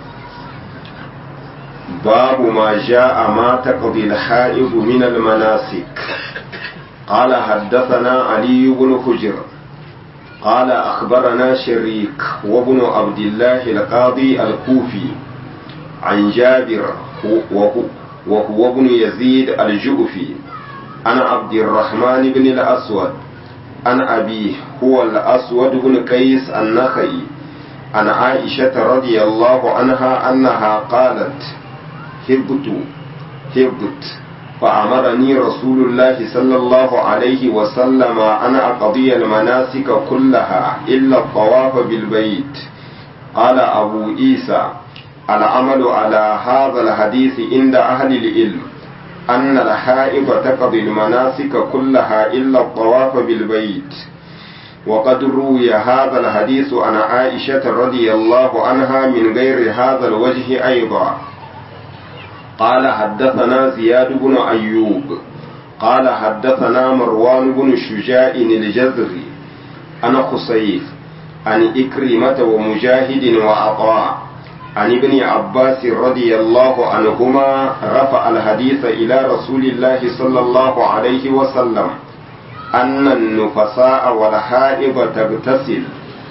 babu ma ja'a ma taqdi al-ha'id min al-manasik. قال حدثنا علي بن حجر قال أخبرنا شريك وابن عبد الله القاضي الكوفي عن جابر وهو, وهو ابن يزيد الجؤفي عن عبد الرحمن بن الأسود عن أبيه هو الأسود بن قيس النخعي عن عائشة رضي الله عنها أنها قالت هبت هبت فأمرني رسول الله صلى الله عليه وسلم أن أقضي المناسك كلها إلا الطواف بالبيت. قال أبو عيسى العمل على هذا الحديث عند أهل العلم أن الحائض تقضي المناسك كلها إلا الطواف بالبيت. وقد روي هذا الحديث عن عائشة رضي الله عنها من غير هذا الوجه أيضا. قال حدثنا زياد بن أيوب قال حدثنا مروان بن شجاع الجزري عن خصيف عن إكرمة ومجاهد وعطاء عن ابن عباس رضي الله عنهما رفع الحديث إلى رسول الله صلى الله عليه وسلم أن النفساء والحائض تغتسل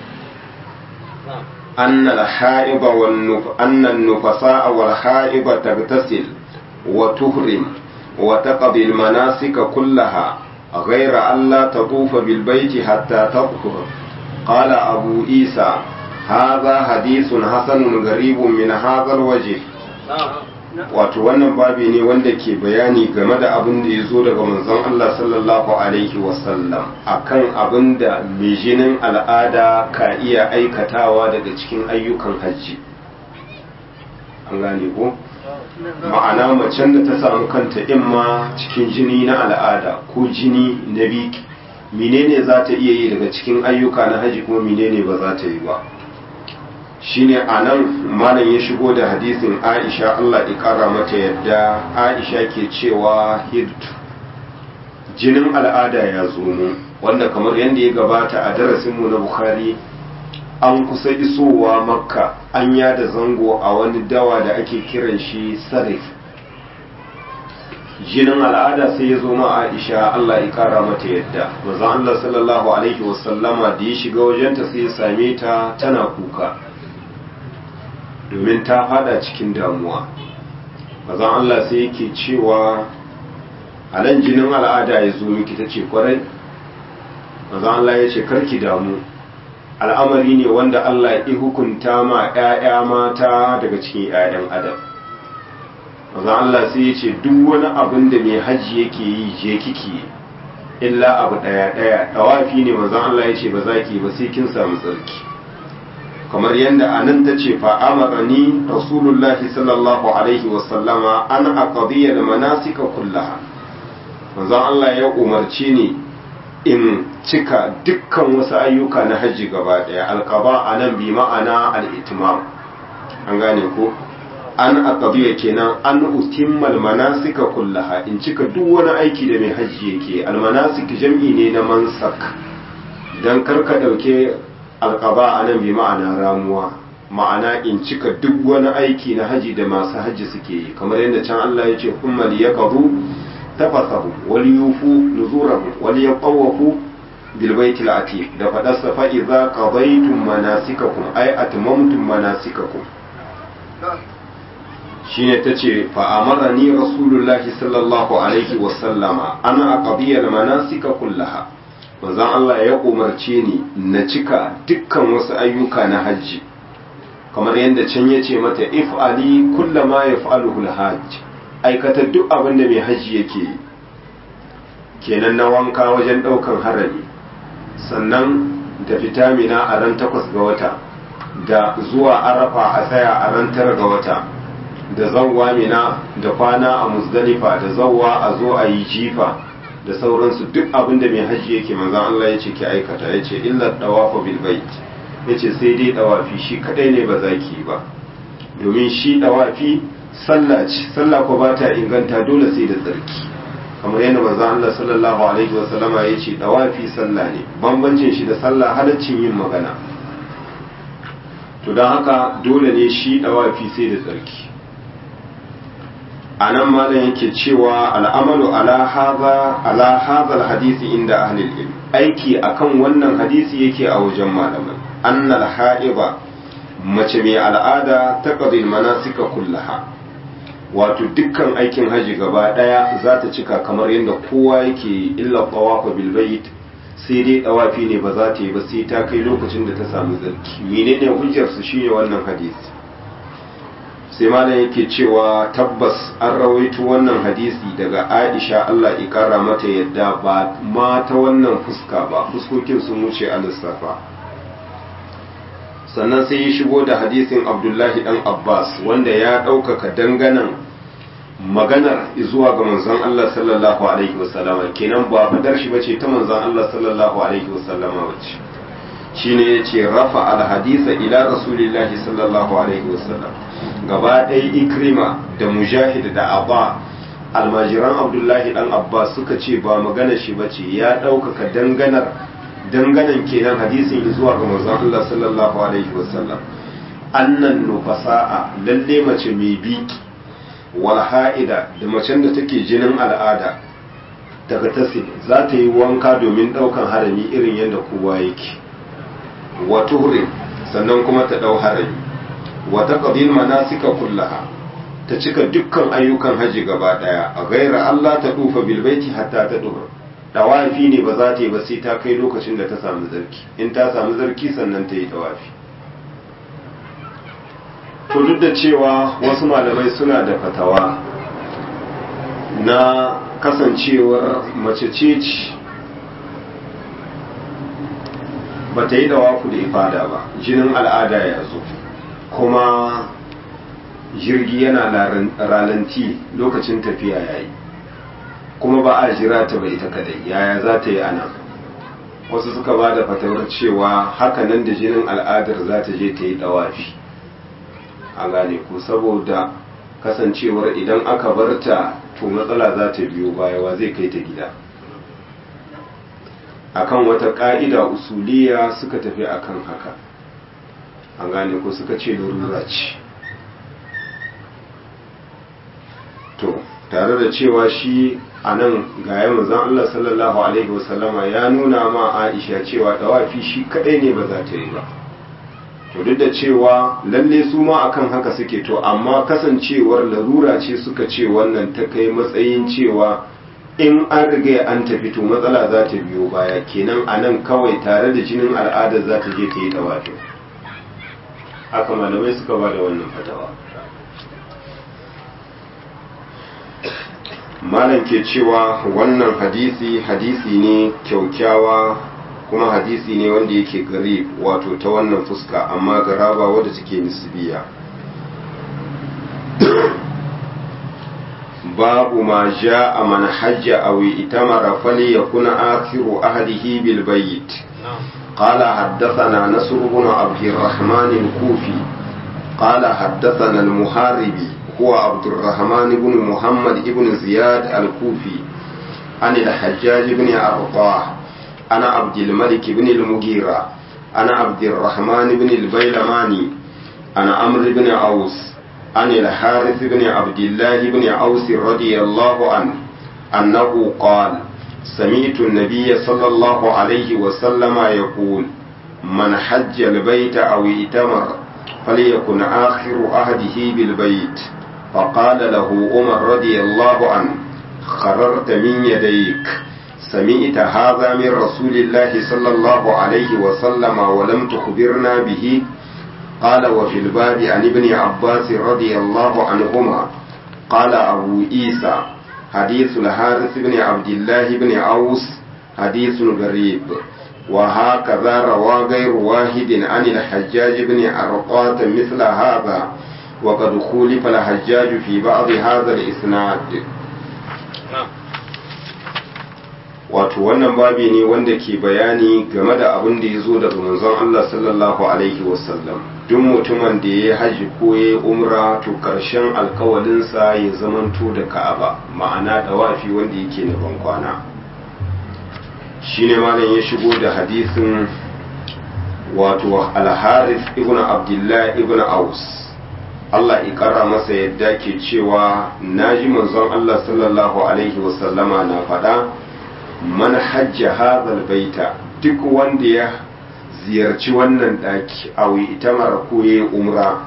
أن الحائض والنف... أن النفساء والحائض تغتسل وتهرم وتقضي المناسك كلها غير أن لا تطوف بالبيت حتى تطهر. قال أبو عيسى هذا حديث حسن غريب من هذا الوجه. wato wannan babi ne wanda ke bayani game da abin da ya zo daga manzon Allah sallallahu alaihi wasallam akan abin da mai jinin al'ada ka iya aikatawa daga cikin ayyukan hajji. An gane ko? Ma'ana macen da ta samu kanta imma cikin jini na al'ada ko jini na biki, menene za ta iya yi daga cikin ayyuka na hajji kuma menene ba za ta yi ba. Shine anan malam ya shigo da hadisin Aisha Allah ya kara mata yadda Aisha ke cewa hidtu jinin al'ada ya zo mu, wanda kamar yadda ya gabata a darasin mu na Bukhari an kusa isowa Makka an yada zango a wani dawa da ake kiran shi Sarif. Jinin al'ada sai ya zo ma Aisha Allah ya kara mata yadda manzon Allah sallallahu alaihi wasallama da ya shiga wajenta sai ya same ta tana kuka domin ta fada cikin damuwa. Mazan Allah sai yake cewa a nan jinin al'ada ya zo miki, ta ce kwarai. Mazan Allah ya ce karki damu, al'amari ne wanda Allah ya hukunta ma 'ya'ya mata daga cikin 'ya'yan adam. Mazan Allah sai ya ce duk wani abin da mai hajji yake yi je kiki illa abu ɗaya ɗaya ɗawafi ne. Mazan Allah ya ce ba za ki ba sai kin samu tsarki, kamar yadda anan ta ce fa amarani rasulullahi sallallahu alaihi wasallama an aqdiya almanasika kullaha. manzon Allah ya umarci ni in cika dukkan wasu ayyuka na hajji gaba daya. alqaba anan bi ma'ana al-itmam, an gane ko? an aqdiya kenan an utimmal manasika kullaha, in cika duk wani aiki da mai hajji yake. almanasik jam'i ne na mansak, dan karka dauke alƙaba a nan bi ma'ana ramuwa, ma'ana in cika duk wani aiki na haji da masu haji suke yi, kamar yadda can Allah ya ce kuma li yaqdu tafasahu wal yufu nuzurahu wal yaqawafu bil baitil atiq, da fadarsa fa idza qadaytum manasikakum ay atmamtum manasikakum. shine tace fa amarani rasulullahi sallallahu alaihi wasallama ana aqdiya al manasika kullaha. manzon Allah ya umarce ni na cika dukkan wasu ayyuka na hajji, kamar yadda can ya ce mata if'ali kullama yaf'aluhu al-hajj, aikata duk abin da mai hajji yake yi, kenan na wanka wajen daukan harami, sannan da fita mina a ran takwas ga wata, da zuwa arafa a tsaya a ran tara ga wata, da zawwa mina da kwana a muzdalifa, da zawwa a zo a yi jifa da sauransu. duk abin da mai hajji yake manzon Allah ya ce ki aikata, ya ce illa dawafa bil bait, ya ce sai dai dawafi shi kadai ne ba za ki ba, domin shi dawafi sallah ce, sallah ko ba ta inganta dole sai da tsarki, kamar yadda manzon Allah sallallahu alaihi wa sallama ya ce dawafi sallah ne, bambancin shi da sallah halaccin yin magana. to don haka dole ne shi dawafi sai da tsarki. a nan malam yake cewa al'amalu ala haza ala hazal hadisi inda ahlil ilm, aiki akan wannan hadisi yake a wajen malamai. annal ha'iba, mace mai al'ada ta qadil manasika kullaha, wato dukkan aikin haji gaba daya za ta cika kamar yadda kowa yake, illa tawafa bil bait, sai dai dawafi ne ba za ta yi ba sai ta kai lokacin da ta samu zarki. menene hujjar su shine wannan hadisi. sai malam yake cewa tabbas an rawaito wannan hadisi daga Aisha Allah ya kara mata yadda ba ma ta wannan fuska ba, fuskokin sun wuce a lissafa. sannan sai ya shigo da hadisin Abdullahi dan Abbas wanda ya ɗaukaka danganan maganar zuwa ga manzon Allah sallallahu alaihi wasallama, kenan ba fadar shi bace ta manzon Allah sallallahu alaihi wasallama bace. shine yace rafa al hadisa ila rasulillahi sallallahu alaihi wasallam. gaba ɗaya Ikrima da Mujahid da Abba almajiran Abdullahi dan Abbas suka ce ba magana shi bace, ya ɗaukaka danganar danganan kenan hadisin zuwa ga manzon Allah sallallahu alaihi wasallam. annan nufasa'a, lalle mace mai biki, wal ha'ida, da macen da take jinin al'ada, daga tasil za ta yi wanka domin ɗaukan harami irin yadda kowa yake, wa tuhrin, sannan kuma ta ɗau harami, wa taqdil manasika kullaha, ta cika dukkan ayyukan haji gaba daya, a gaira Allah ta dufa bil baiti hatta ta duba. Dawafi ne ba za ta yi ba sai ta kai lokacin da ta samu zarki, in ta samu zarki sannan ta yi dawafi. To duk da cewa wasu malamai suna da fatawa na kasancewar mace ce ba ta yi dawafu da ifada ba, jinin al'ada ya zo, kuma jirgi yana ralanti lokacin tafiya yayi, kuma ba a jira ta bai ita kadai, yaya za ta yi ana. wasu suka ba da fatawar cewa haka nan da jinin al'adar za ta je ta yi dawafi, a gane ku, saboda kasancewar idan aka bar ta to matsala za ta biyo baya, wa zai kai ta gida. akan wata ka'ida usuliya suka tafi akan haka, an gane ko suka ce larura ce. to tare da cewa shi a nan ga ya manzon Allah sallallahu alaihi wasallama ya nuna ma Aisha cewa dawafi shi kadai ne ba za ta yi ba. to duk da cewa lalle su ma akan haka suke, to amma kasancewar larura ce suka ce wannan ta kai matsayin cewa in an riga an tafi to matsala za ta biyo baya, kenan a nan kawai tare da jinin al'adar za ta je ta yi dawafi. haka malamai suka ba da wannan fatawa. malam ke cewa wannan hadisi hadisi ne kyaukyawa, kuma hadisi ne wanda yake garib, wato ta wannan fuska, amma garaba wadda take nisbiya. babu ma ja'a man hajja aw itamara falyakun akhiru ahdihi bil bayt. قال حدثنا نصر بن عبد الرحمن الكوفي قال حدثنا المحاربي هو عبد الرحمن بن محمد بن زياد الكوفي عن الحجاج بن أرطاه أنا عبد الملك بن المغيرة أنا عبد الرحمن بن البيلماني أنا عمرو بن أوس عن الحارث بن عبد الله بن أوس رضي الله عنه أنه قال سمعت النبي صلى الله عليه وسلم يقول من حج البيت أو ائتمر فليكن آخر عهده بالبيت. فقال له عمر رضي الله عنه خررت من يديك، سمعت هذا من رسول الله صلى الله عليه وسلم ولم تخبرنا به؟ قال وفي الباب عن ابن عباس رضي الله عنهما قال أبو عيسى حديث الحارث بن عبد الله بن أوس حديث غريب، وهكذا روى غير واحد عن الحجاج بن أرطاة مثل هذا، وقد خولف الحجاج في بعض هذا الإسناد. wato wannan babi ne wanda ke bayani game da abin da ya zo daga manzon Allah sallallahu alaihi wasallam. duk mutumin da ya haji ko ya umra to karshen alkawalinsa ya zamanto da Ka'aba, ma'ana dawafi wanda yake na bankwana. shine malam ya shigo da hadisin wato al-Harith ibn Abdullah ibn Aus Allah ikara masa yadda ke cewa naji manzon Allah sallallahu alaihi wasallama na faɗa man hajja hadhal baita duk wanda ya ziyarci wannan daki a wi itamar ko ya umra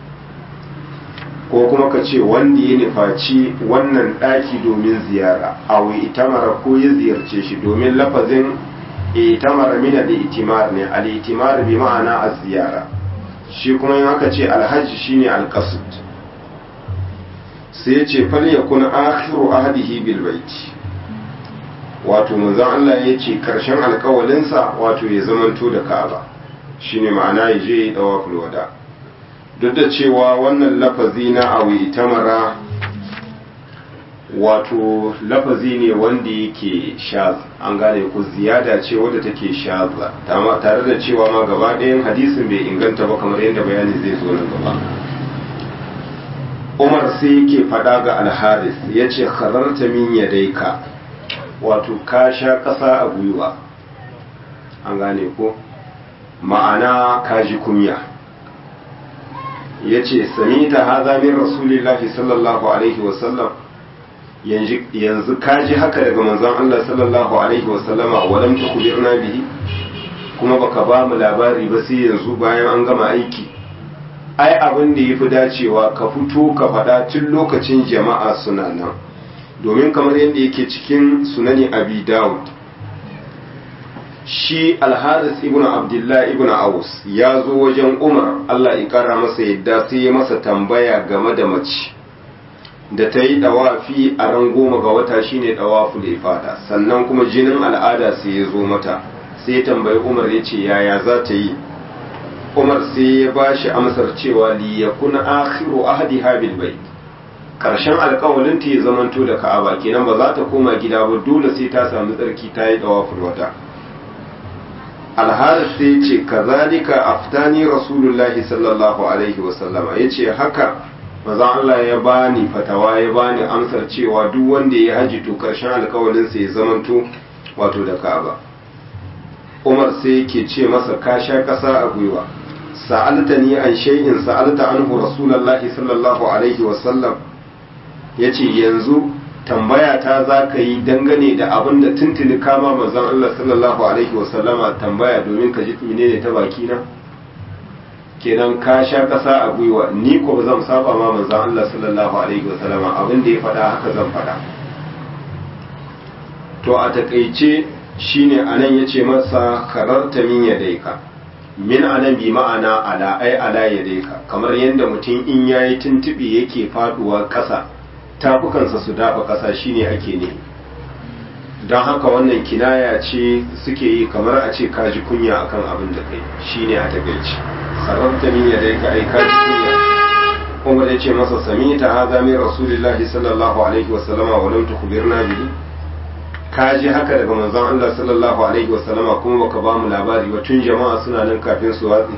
ko kuma ka ce wanda ya nufaci wannan daki domin ziyara a wi itamar ko ya ziyarce shi domin lafazin itamar min al-itimar ne al-itimar bi ma'ana az-ziyara shi kuma yin haka ce alhaji shine alqasd sai ya ce fal yakun akhiru ahdihi bil baiti wato manzon Allah ya ce karshen alkawalinsa wato ya zamanto da Ka'aba shine ma'ana ya je ya dawaful wada duk da cewa wannan lafazi na awi tamara wato lafazi ne wanda yake shaz an gane ku ziyada ce wadda take shaza tare da cewa ma gaba ɗayan hadisin bai inganta ba kamar yadda bayani zai zo nan gaba Umar sai yake faɗa ga Al-Haris yace khararta min yadayka wato ka sha ƙasa a gwiwa an gane ko ma'ana ka ji kunya yace samita hadha min rasulillahi sallallahu alaihi wasallam yanzu ka ji haka daga manzon Allah sallallahu alaihi wasallama walam tukhbirna bihi kuma baka ba mu labari ba sai yanzu bayan an gama aiki ai abin da yafi dacewa ka fito ka faɗa tun lokacin jama'a suna nan domin kamar yadda yake cikin sunani abi daud shi al-haris ibn abdullah ibn aus ya zo wajen umar Allah ya kara masa yadda sai ya masa tambaya game da mace da ta yi dawafi a ran goma ga wata shine dawaful ifada sannan kuma jinin al'ada sai ya zo mata sai ya tambayi umar ya ce yaya za ta yi umar sai ya ba shi amsar cewa li yakuna akhiru ahdiha bil bait karshen alƙawalin ta ya zamanto da ka'aba kenan ba za ta koma gida ba dole sai ta samu tsarki ta yi dawaful wada al-haris sai ya ce kazalika aftani rasulullahi sallallahu alaihi wasallama yace haka maza Allah ya bani fatawa ya bani amsar cewa duk wanda ya haji to karshen alkawalin sa ya zamanto wato da Ka'aba Umar sai yake ce masa ka sha kasa a gwiwa sa'altani an shay'in sa'alta anhu rasulullahi sallallahu alaihi wasallam yace yanzu tambaya ta zaka yi dangane da abin da tuntuni kama manzon Allah sallallahu alaihi wasallama tambaya domin ka ji menene ta baki na kenan ka sha kasa a gwiwa ni ko ba zan saba ma manzon Allah sallallahu alaihi wasallama abin da ya faɗa haka zan faɗa to a takeice shine anan yace masa kararta min yadaika min anan bi ma'ana ala ai ala yadaika kamar yanda mutum in yayi tuntubi yake faduwa kasa tafukansa su dafa kasa shine ake ne don haka wannan kinaya ce suke yi kamar a ce ka ji kunya akan abin da kai shine a takeice sarrafta min yadayka ai ka ji kunya kuma da ce masa samita hadha min rasulillahi sallallahu alaihi wasallama wa lam tukhbirna bihi ka ji haka daga manzon Allah sallallahu alaihi wasallama kuma baka ba mu labari ba tun jama'a suna nan kafin su watsi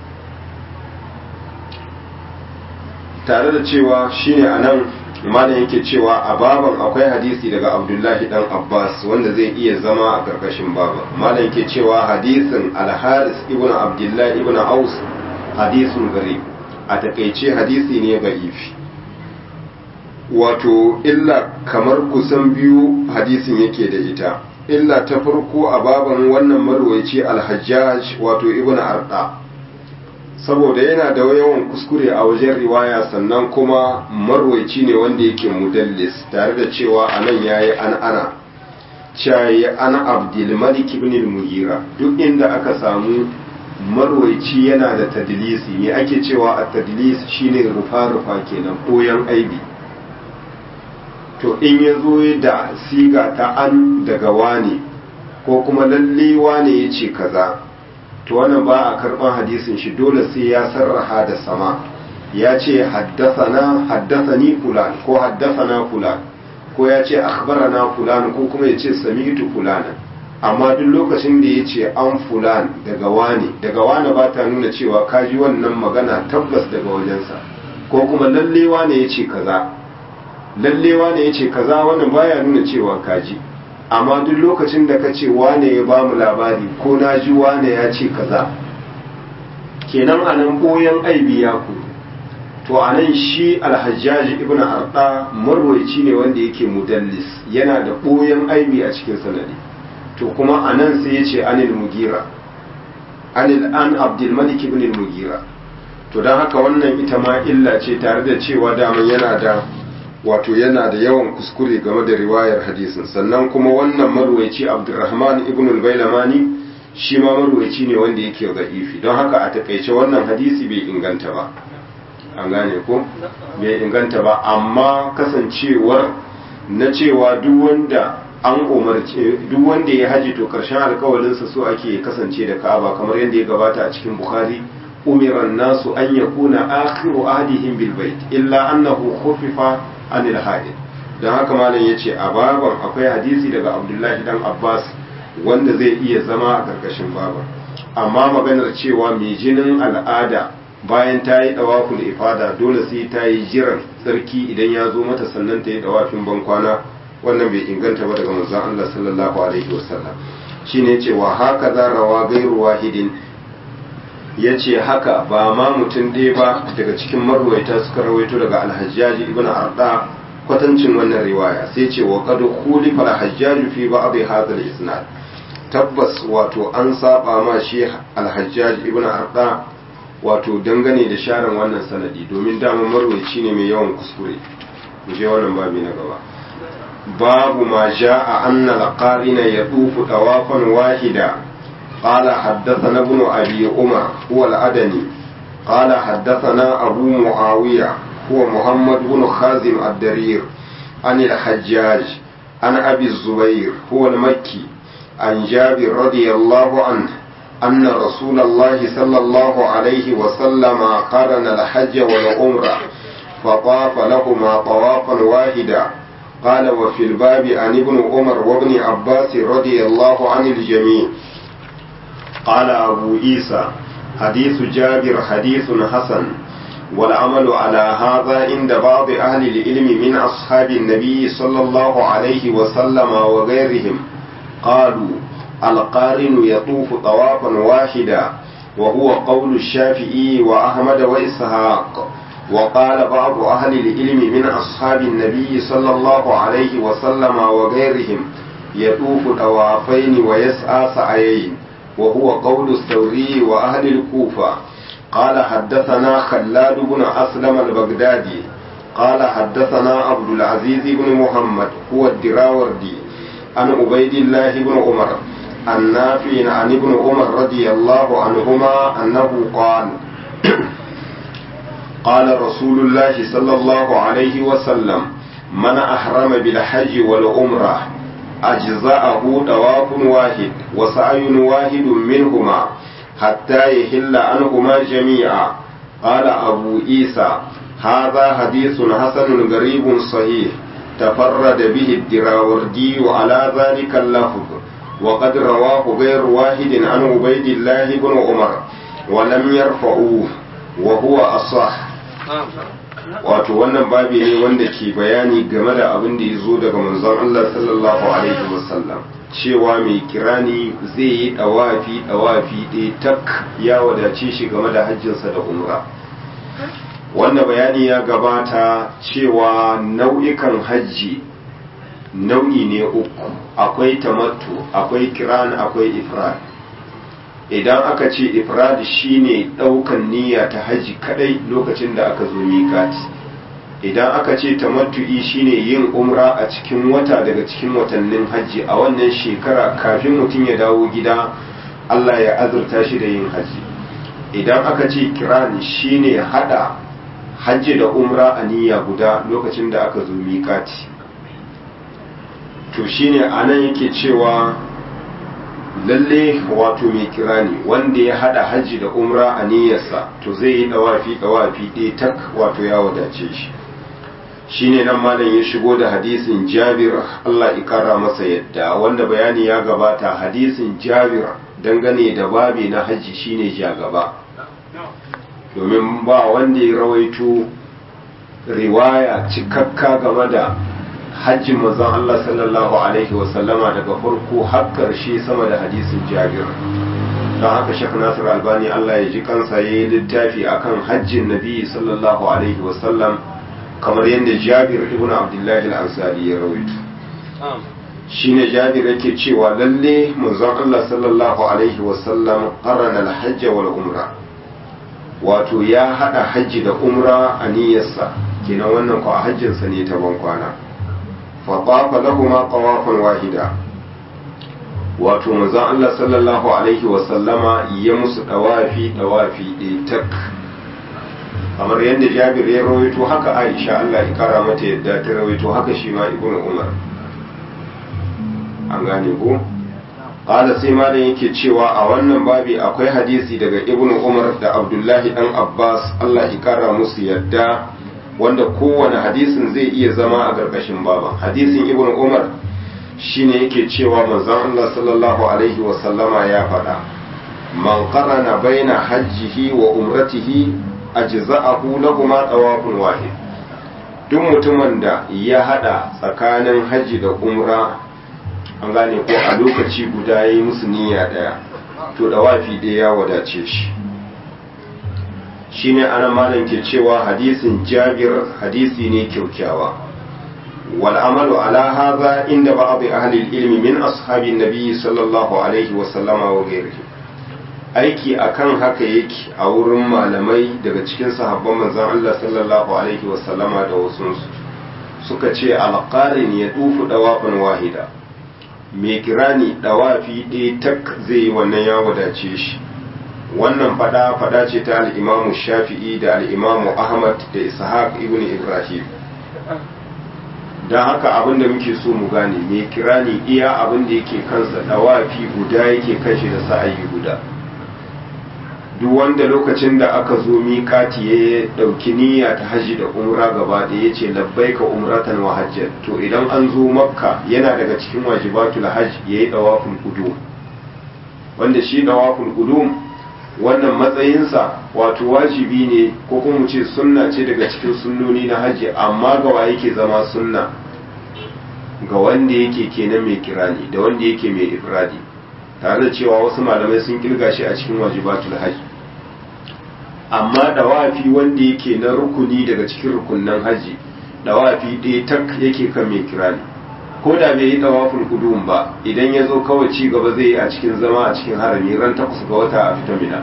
tare da cewa shine anan malam yake cewa a baban akwai hadisi daga Abdullahi dan Abbas wanda zai iya zama a karkashin baban malam yake cewa hadisin al-Haris ibn Abdullah ibn Aus hadisun gari a takeice hadisi ne da'ifi wato illa kamar kusan biyu hadisin yake da ita illa ta farko a baban wannan marwayi al-Hajjaj wato ibn Arda saboda yana da yawan kuskure a wajen riwaya sannan kuma marwaici ne wanda yake mudallis tare da cewa anan yayi an ana cayi ana Abdul Malik ibn al-Mughira duk inda aka samu marwaici yana da tadlisi ne ake cewa at-tadlis shine rufa rufa kenan koyan aibi to in yazo da siga ta an daga wani ko kuma lalle wani yace kaza to wannan ba a karban hadisin shi dole sai ya sarraha da sama ya ce haddathana haddathani fulan ko haddathana fulan ko ya ce akhbarana fulan ko kuma ya ce sami'tu fulana amma duk lokacin da ya ce an fulan daga wani daga wani ba ta nuna cewa kaji wannan magana tabbas daga wajensa ko kuma lalle wani ya ce kaza lalle wani ya ce kaza wannan baya nuna cewa kaji amma duk lokacin da ka ce wane ya ba mu labari ko na ji wane ya ce kaza kenan a nan ɓoyen aibi ya ku to anan shi alhajjaji ibn arda marwaici ne wanda yake mudallis yana da ɓoyen aibi a cikin sanadi to kuma anan sai ya ce anil mugira anil an abdulmalik ibn mugira to don haka wannan ita ma illa ce tare da cewa daman yana da wato yana da yawan kuskure game da riwayar hadisin sannan kuma wannan marwaici abdurrahman ibn al-bailamani shi ma marwaici ne wanda yake da'ifi don haka a takaice wannan hadisi bai inganta ba an gane ko bai inganta ba amma kasancewar na cewa duk wanda an umarce duk wanda ya haji to karshen alkawalinsa so ake kasance da Ka'aba kamar yadda ya gabata a cikin Bukhari umiran nasu an yakuna akhiru ahdihim bil bait illa annahu khuffifa anil haid dan haka malam yace a baban akwai hadisi daga Abdullahi dan Abbas wanda zai iya zama a karkashin baban amma maganar cewa mai jinin al'ada bayan ta yi dawaful ifada dole sai ta yi jiran tsarki idan ya zo mata sannan ta yi dawafin bankwana wannan bai inganta ba daga manzon Allah sallallahu alaihi wasallam shine yace wa haka za rawa gairu wahidin yace haka ba ma mutum ɗaya ba daga cikin marwaita suka rawaito daga al-Hajjaj ibn Arda kwatancin wannan riwaya sai ce wa qad khulifa al-Hajjaj fi ba'd hadha al-isnad tabbas wato an saba ma shi al-Hajjaj ibn Arda wato dangane da sharan wannan sanadi domin dama marwaci ne mai yawan kuskure mu je wannan babi na gaba babu ma jaa anna al-qarina yadufu tawafan wahida qala haddathana ibn abi umar huwa al-adani qala haddathana abu muawiya huwa muhammad ibn khazim ad-darir an al-hajjaj an abi zubair huwa al-makki an jabir radiyallahu anhu أن رسول الله صلى الله عليه وسلم قارن الحج والعمرة فطاف لهما طوافا واحدا قال وفي الباب عن ابن عمر وابن عباس رضي الله عن الجميع قال أبو عيسى حديث جابر حديث حسن والعمل على هذا عند بعض أهل العلم من أصحاب النبي صلى الله عليه وسلم وغيرهم قالوا القارن يطوف طوافا واحدا وهو قول الشافعي وأحمد وإسحاق وقال بعض أهل العلم من أصحاب النبي صلى الله عليه وسلم وغيرهم يطوف طوافين ويسعى سعيين وهو قول الثوري وأهل الكوفة قال حدثنا خلاد بن أسلم البغدادي قال حدثنا عبد العزيز بن محمد هو الدراوردي عن عبيد الله بن عمر النافع عن ابن عمر رضي الله عنهما أنه قال قال رسول الله صلى الله عليه وسلم من أحرم بالحج والعمرة أجزاءه طواف واحد وسعي واحد منهما حتى يحل عنهما جميعا قال أبو عيسى هذا حديث حسن غريب صحيح تفرد به الدراوردي على ذلك اللفظ وقد رواه غير واحد عن عبيد الله بن عمر ولم يرفعوه وهو أصح wato wannan babi ne wanda ke bayani game da abin da ya zo daga manzon Allah sallallahu alaihi wasallam cewa mai kirani zai yi dawafi dawafi ɗaya tak ya wadace shi game da hajjinsa da umra wanda bayani ya gabata cewa nau'ikan hajji nau'i ne uku akwai tamattu akwai kiran akwai ifrad idan aka ce ifrad shine daukan niyya ta haji kadai lokacin da aka zo miƙati idan aka ce tamattu'i shine yin umra a cikin wata daga cikin watannin haji a wannan shekara kafin mutum ya dawo gida Allah ya azurta shi da yin haji idan aka ce kiran shine hada hajji da umra a niyya guda lokacin da aka zo miƙati to shine anan yake cewa lalle wato mai kirani wanda ya hada hajji da umra a niyyarsa to zai yi dawafi dawafi ɗaya tak wato ya wadace shi shine nan malam ya shigo da hadisin Jabir Allah ya kara masa yadda wanda bayani ya gabata hadisin Jabir dangane da babi na hajji shine jagaba domin ba wanda ya rawaito riwaya cikakka game da hajjin manzon Allah sallallahu alaihi wasallama daga farko har karshe sama da hadisin Jabir don haka Sheikh Nasir Albani Allah ya ji kansa yayi littafi akan hajjin Nabi sallallahu alaihi wasallam kamar yadda Jabir ibn Abdullah al-Ansari ya rawaito shine Jabir yake cewa lalle manzon Allah sallallahu alaihi wasallam qarana al-hajj wal umra wato ya hada hajji da umra a niyyarsa kenan wannan ko a hajjin sa ne ta bankwana fa tafa lahumma tawafan wahida wato manzon Allah sallallahu alaihi wasallama ya musu dawafi dawafi ɗaya tak kamar yadda Jabir ya rawaito haka Aisha Allah ya kara mata yadda ta rawaito haka shi ma Ibn Umar an gane ko qala sai malam yake cewa a wannan babi akwai hadisi daga Ibn Umar da Abdullahi dan Abbas Allah ya kara musu yadda wanda kowane hadisin zai iya zama a ƙarƙashin baban hadisin Ibn Umar shine yake cewa manzon Allah sallallahu alaihi wa sallama ya faɗa man qarana baina hajjihi wa umratihi ajza'ahu lahum tawafun wahid duk mutumin da ya hada tsakanin haji da umra an gane ko a lokaci guda yayi musu niyya daya to dawafi daya ya wadace shi shine ana malam ke cewa hadisin Jabir hadisi ne kyaukyawa والعمل على هذا عند بعض أهل العلم من أصحاب النبي صلى الله عليه وسلم وغيره aiki akan haka yake a wurin malamai daga cikin sahabban manzon Allah sallallahu alaihi wasallama da wasu suka ce alqarin ya dufu dawafan wahida mai kirani dawafi ɗaya tak zai yi wannan ya wadace shi wannan fada fada ce ta al-Imam Shafi'i da al-Imam Ahmad da Ishaq ibn Ibrahim don haka abin da muke so mu gane mai kirani iya abin da yake kansa dawafi guda yake kanshi da sa'ayi guda duk wanda lokacin da aka zo miƙati ya ɗauki niyya ta haji da umra gaba da ya ce labbaika umratan wa hajjan to idan an zo makka yana daga cikin wajibatul hajj ya yi dawaful qudum wanda shi dawaful qudum wannan matsayinsa wato wajibi ne ko kuma ce sunna ce daga cikin sunnoni na haji amma ga wa yake zama sunna ga wanda yake kenan mai kirani da wanda yake mai ifradi tare da cewa wasu malamai sun kirga shi a cikin wajibatul haji amma dawafi wanda yake na rukuni daga cikin rukunnan haji dawafi ɗaya tak yake kan mai kirani ko da bai yi dawaful qudum ba idan ya zo kawai ci gaba zai yi a cikin zama a cikin harami ran takwas ga wata a fita mina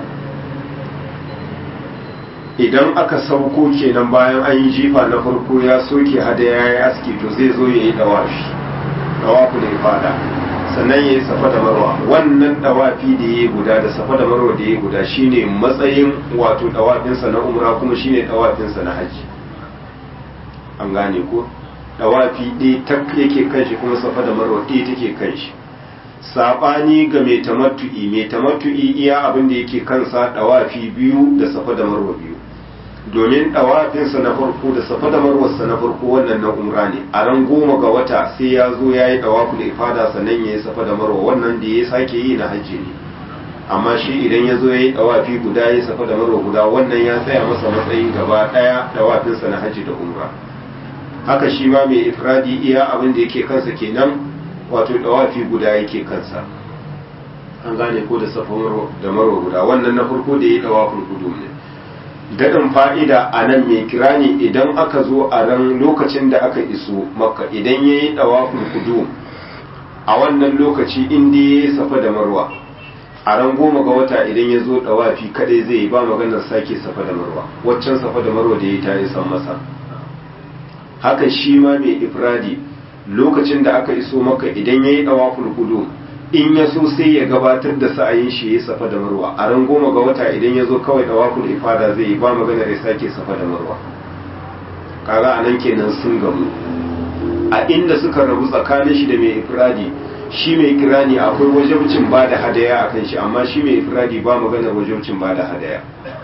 idan aka sauko kenan bayan an yi jifa na farko ya soke hadaya ya yi aski to zai zo ya yi dawafi dawafu da ifada sannan ya yi safa da marwa wannan dawafi da ya yi guda da safa da marwa da ya yi guda shine matsayin wato dawafinsa na umra kuma shine dawafinsa na haji an gane ko dawafi ɗaya tak yake kanshi kuma safa da marwa ɗaya take kanshi saɓani ga mai tamattu'i mai tamattu'i iya abin da yake kansa dawafi biyu da safa da marwa biyu domin dawafinsa na farko da safa da marwarsa na farko wannan na umra ne a ran goma ga wata sai ya zo ya yi dawaful ifada sannan ya yi safa da marwa wannan da ya sake yi na hajji ne amma shi idan ya zo ya yi dawafi guda ya yi safa da marwa guda wannan ya tsaya masa matsayin gaba ɗaya dawafinsa na hajji da umra haka shi ma mai ifradi iya abin da yake kansa kenan wato dawafi guda yake kansa an gane ko da safa da marwa guda wannan na farko da ya yi dawaful qudum ne daɗin fa'ida a nan mai kira ne idan aka zo a ran lokacin da aka iso makka idan ya yi ɗawafin kudu a wannan lokaci inda ya yi safa da marwa a ran goma ga wata idan ya zo ɗawafi kadai zai yi ba maganar sake safa da marwa waccan safa da marwa da ya yi ta yi san masa haka shi ma mai ifradi lokacin da aka iso makka idan ya yi ɗawafin kudu in ya so sai ya gabatar da sa'ayin shi ya safa da marwa a ran goma ga wata idan ya zo kawai dawakul ifada zai yi ba magana ya sake safa da marwa kaga a nan kenan sun gamu a inda suka rabu tsakanin shi da mai ifradi shi mai kirani akwai wajibcin ba da hadaya akan shi amma shi mai ifradi ba magana wajibcin ba da hadaya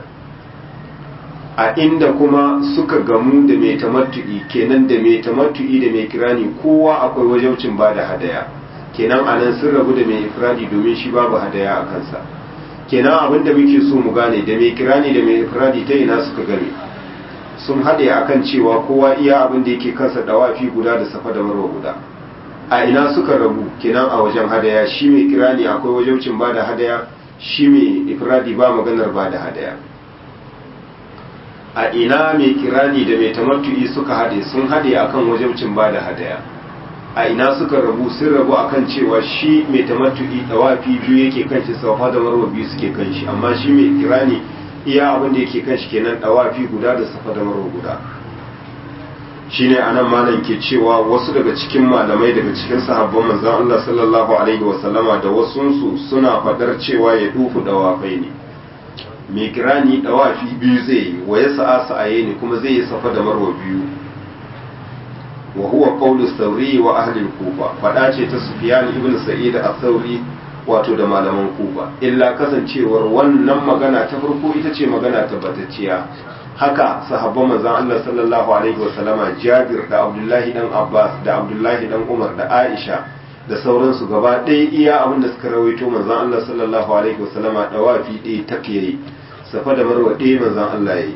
a inda kuma suka gamu da mai tamattu'i kenan da mai tamattu'i da mai kirani kowa akwai wajibcin ba da hadaya kenan anan sun rabu da mai ifradi domin shi babu hadaya a kansa kenan abin da muke so mu gane da mai kirani da mai ifradi ta ina suka game sun haɗe akan cewa kowa iya abin da yake kansa dawafi guda da safa da marwa guda a ina suka rabu kenan a wajen hadaya shi mai kirani akwai wajibcin ba da hadaya shi mai ifradi ba maganar ba da hadaya. A ina mai kirani da mai tamattu'i suka haɗe sun haɗe akan wajibcin ba da hadaya. A ina suka rabu sun rabu akan cewa shi mai tamattu'i dawafi biyu yake kan shi, safa da marwa biyu suke kan shi, amma shi mai kirani iya abin da yake kan shi kenan dawafi guda da safa da marwa guda. Shine anan malam ke cewa wasu daga cikin malamai daga cikin sahabban manzon Allah sallallahu alaihi wasallama da wasunsu suna fadar cewa ya dufu dawafai ne. Mai kirani dawafi biyu zai yi, wa ya sa'a sa'aye ne kuma zai yi safa da marwa biyu. Wa huwa qawlu Thawri wa ahli al-Kufa, fada ce ta Sufyan ibn Sa'id al-Thawri wato da malaman Kufa. Illa kasancewar wannan magana ta farko ita ce magana tabbatacciya. Haka sahabban manzon Allah sallallahu alaihi wasallama Jabir da Abdullahi dan Abbas da Abdullahi dan Umar da Aisha da sauransu gaba ɗaya iya abin da suka rawaito manzon Allah sallallahu alaihi wasallama dawafi ɗaya take yayi, safa da marwa ɗaya manzon Allah yayi.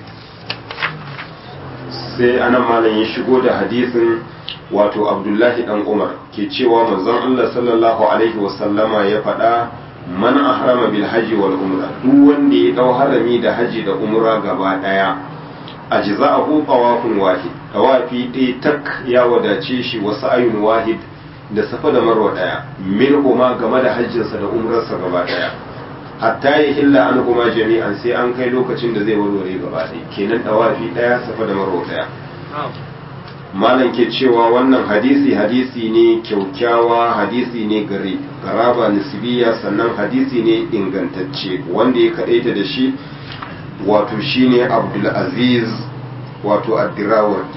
Sai anan malam ya shigo da hadisin wato Abdullahi dan Umar ke cewa manzon Allah sallallahu alaihi wasallama ya faɗa, man ahrama bil hajji wal umra, duk wanda ya dau harami da haji da umra gaba daya, ajza'ahu tawafun wahid, tawafi ɗaya tak ya wadace shi, wasu ayun wahid da safa da marwa daya, min kuma game da hajjinsa da umrarsa gaba daya, hatta ya hilla an kuma jami'an sai an kai lokacin da zai warware gaba ɗaya, kenan tawafi daya safa da marwa daya. Malam ke cewa wannan hadisi hadisi ne kyaukyawa, hadisi ne gari garaba nisbiya, sannan hadisi ne ingantacce wanda ya kadaita da shi wato shine Abdul Aziz wato Ad-Dirawardi.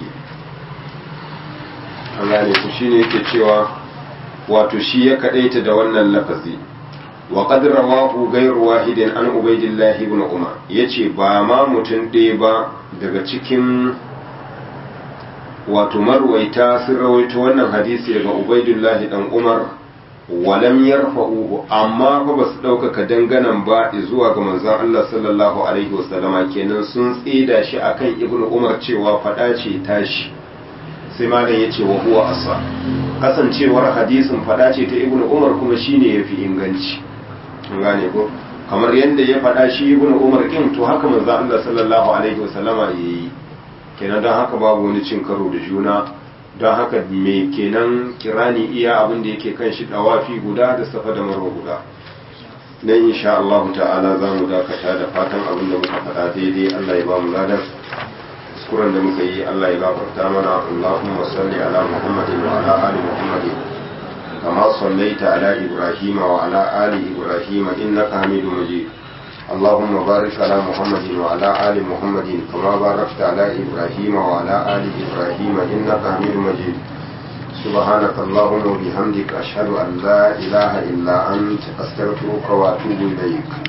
Allah ne ku shine yake cewa wato shi ya kadaita da wannan lafazi. Wa qad rawahu ghayru wahidin an Ubaydillah ibn Umar, yace ba ma mutun ɗaya ba daga cikin wato marwaita sun rawaito wannan hadisi daga Ubaidullahi dan Umar, walam yarfa'uhu, amma fa basu ɗaukaka danganan ba zuwa ga manzon Allah sallallahu alaihi wasallama, kenan sun tsida shi akan Ibnu Umar cewa fada ce tashi. Sai malam yace wa huwa asa, kasancewar hadisin fada ce ta Ibnu Umar kuma shine yafi inganci. An gane ko, kamar yadda ya fada shi Ibnu Umar kin, to haka manzon Allah sallallahu alaihi wasallama yayi. Kenan don haka babu wani cin karo da juna, don haka me kenan kirani iya abin da yake kan shi dawafi guda da safa da marwa guda. Dan insha Allah ta'ala za mu dakata da fatan abin da muka faɗa daidai Allah ya ba mu ladan, kuskuren da muka yi Allah ya gafarta mana. Allahumma salli ala Muhammadin wa ala ali Muhammadin kama sallaita ala Ibrahim wa ala ali Ibrahim innaka Hamidum Majid. اللهم بارك على محمد وعلى آل محمد كما باركت على إبراهيم وعلى آل إبراهيم إنك حميد مجيد. سبحانك اللهم وبحمدك أشهد أن لا إله إلا أنت أستغفرك وأتوب إليك.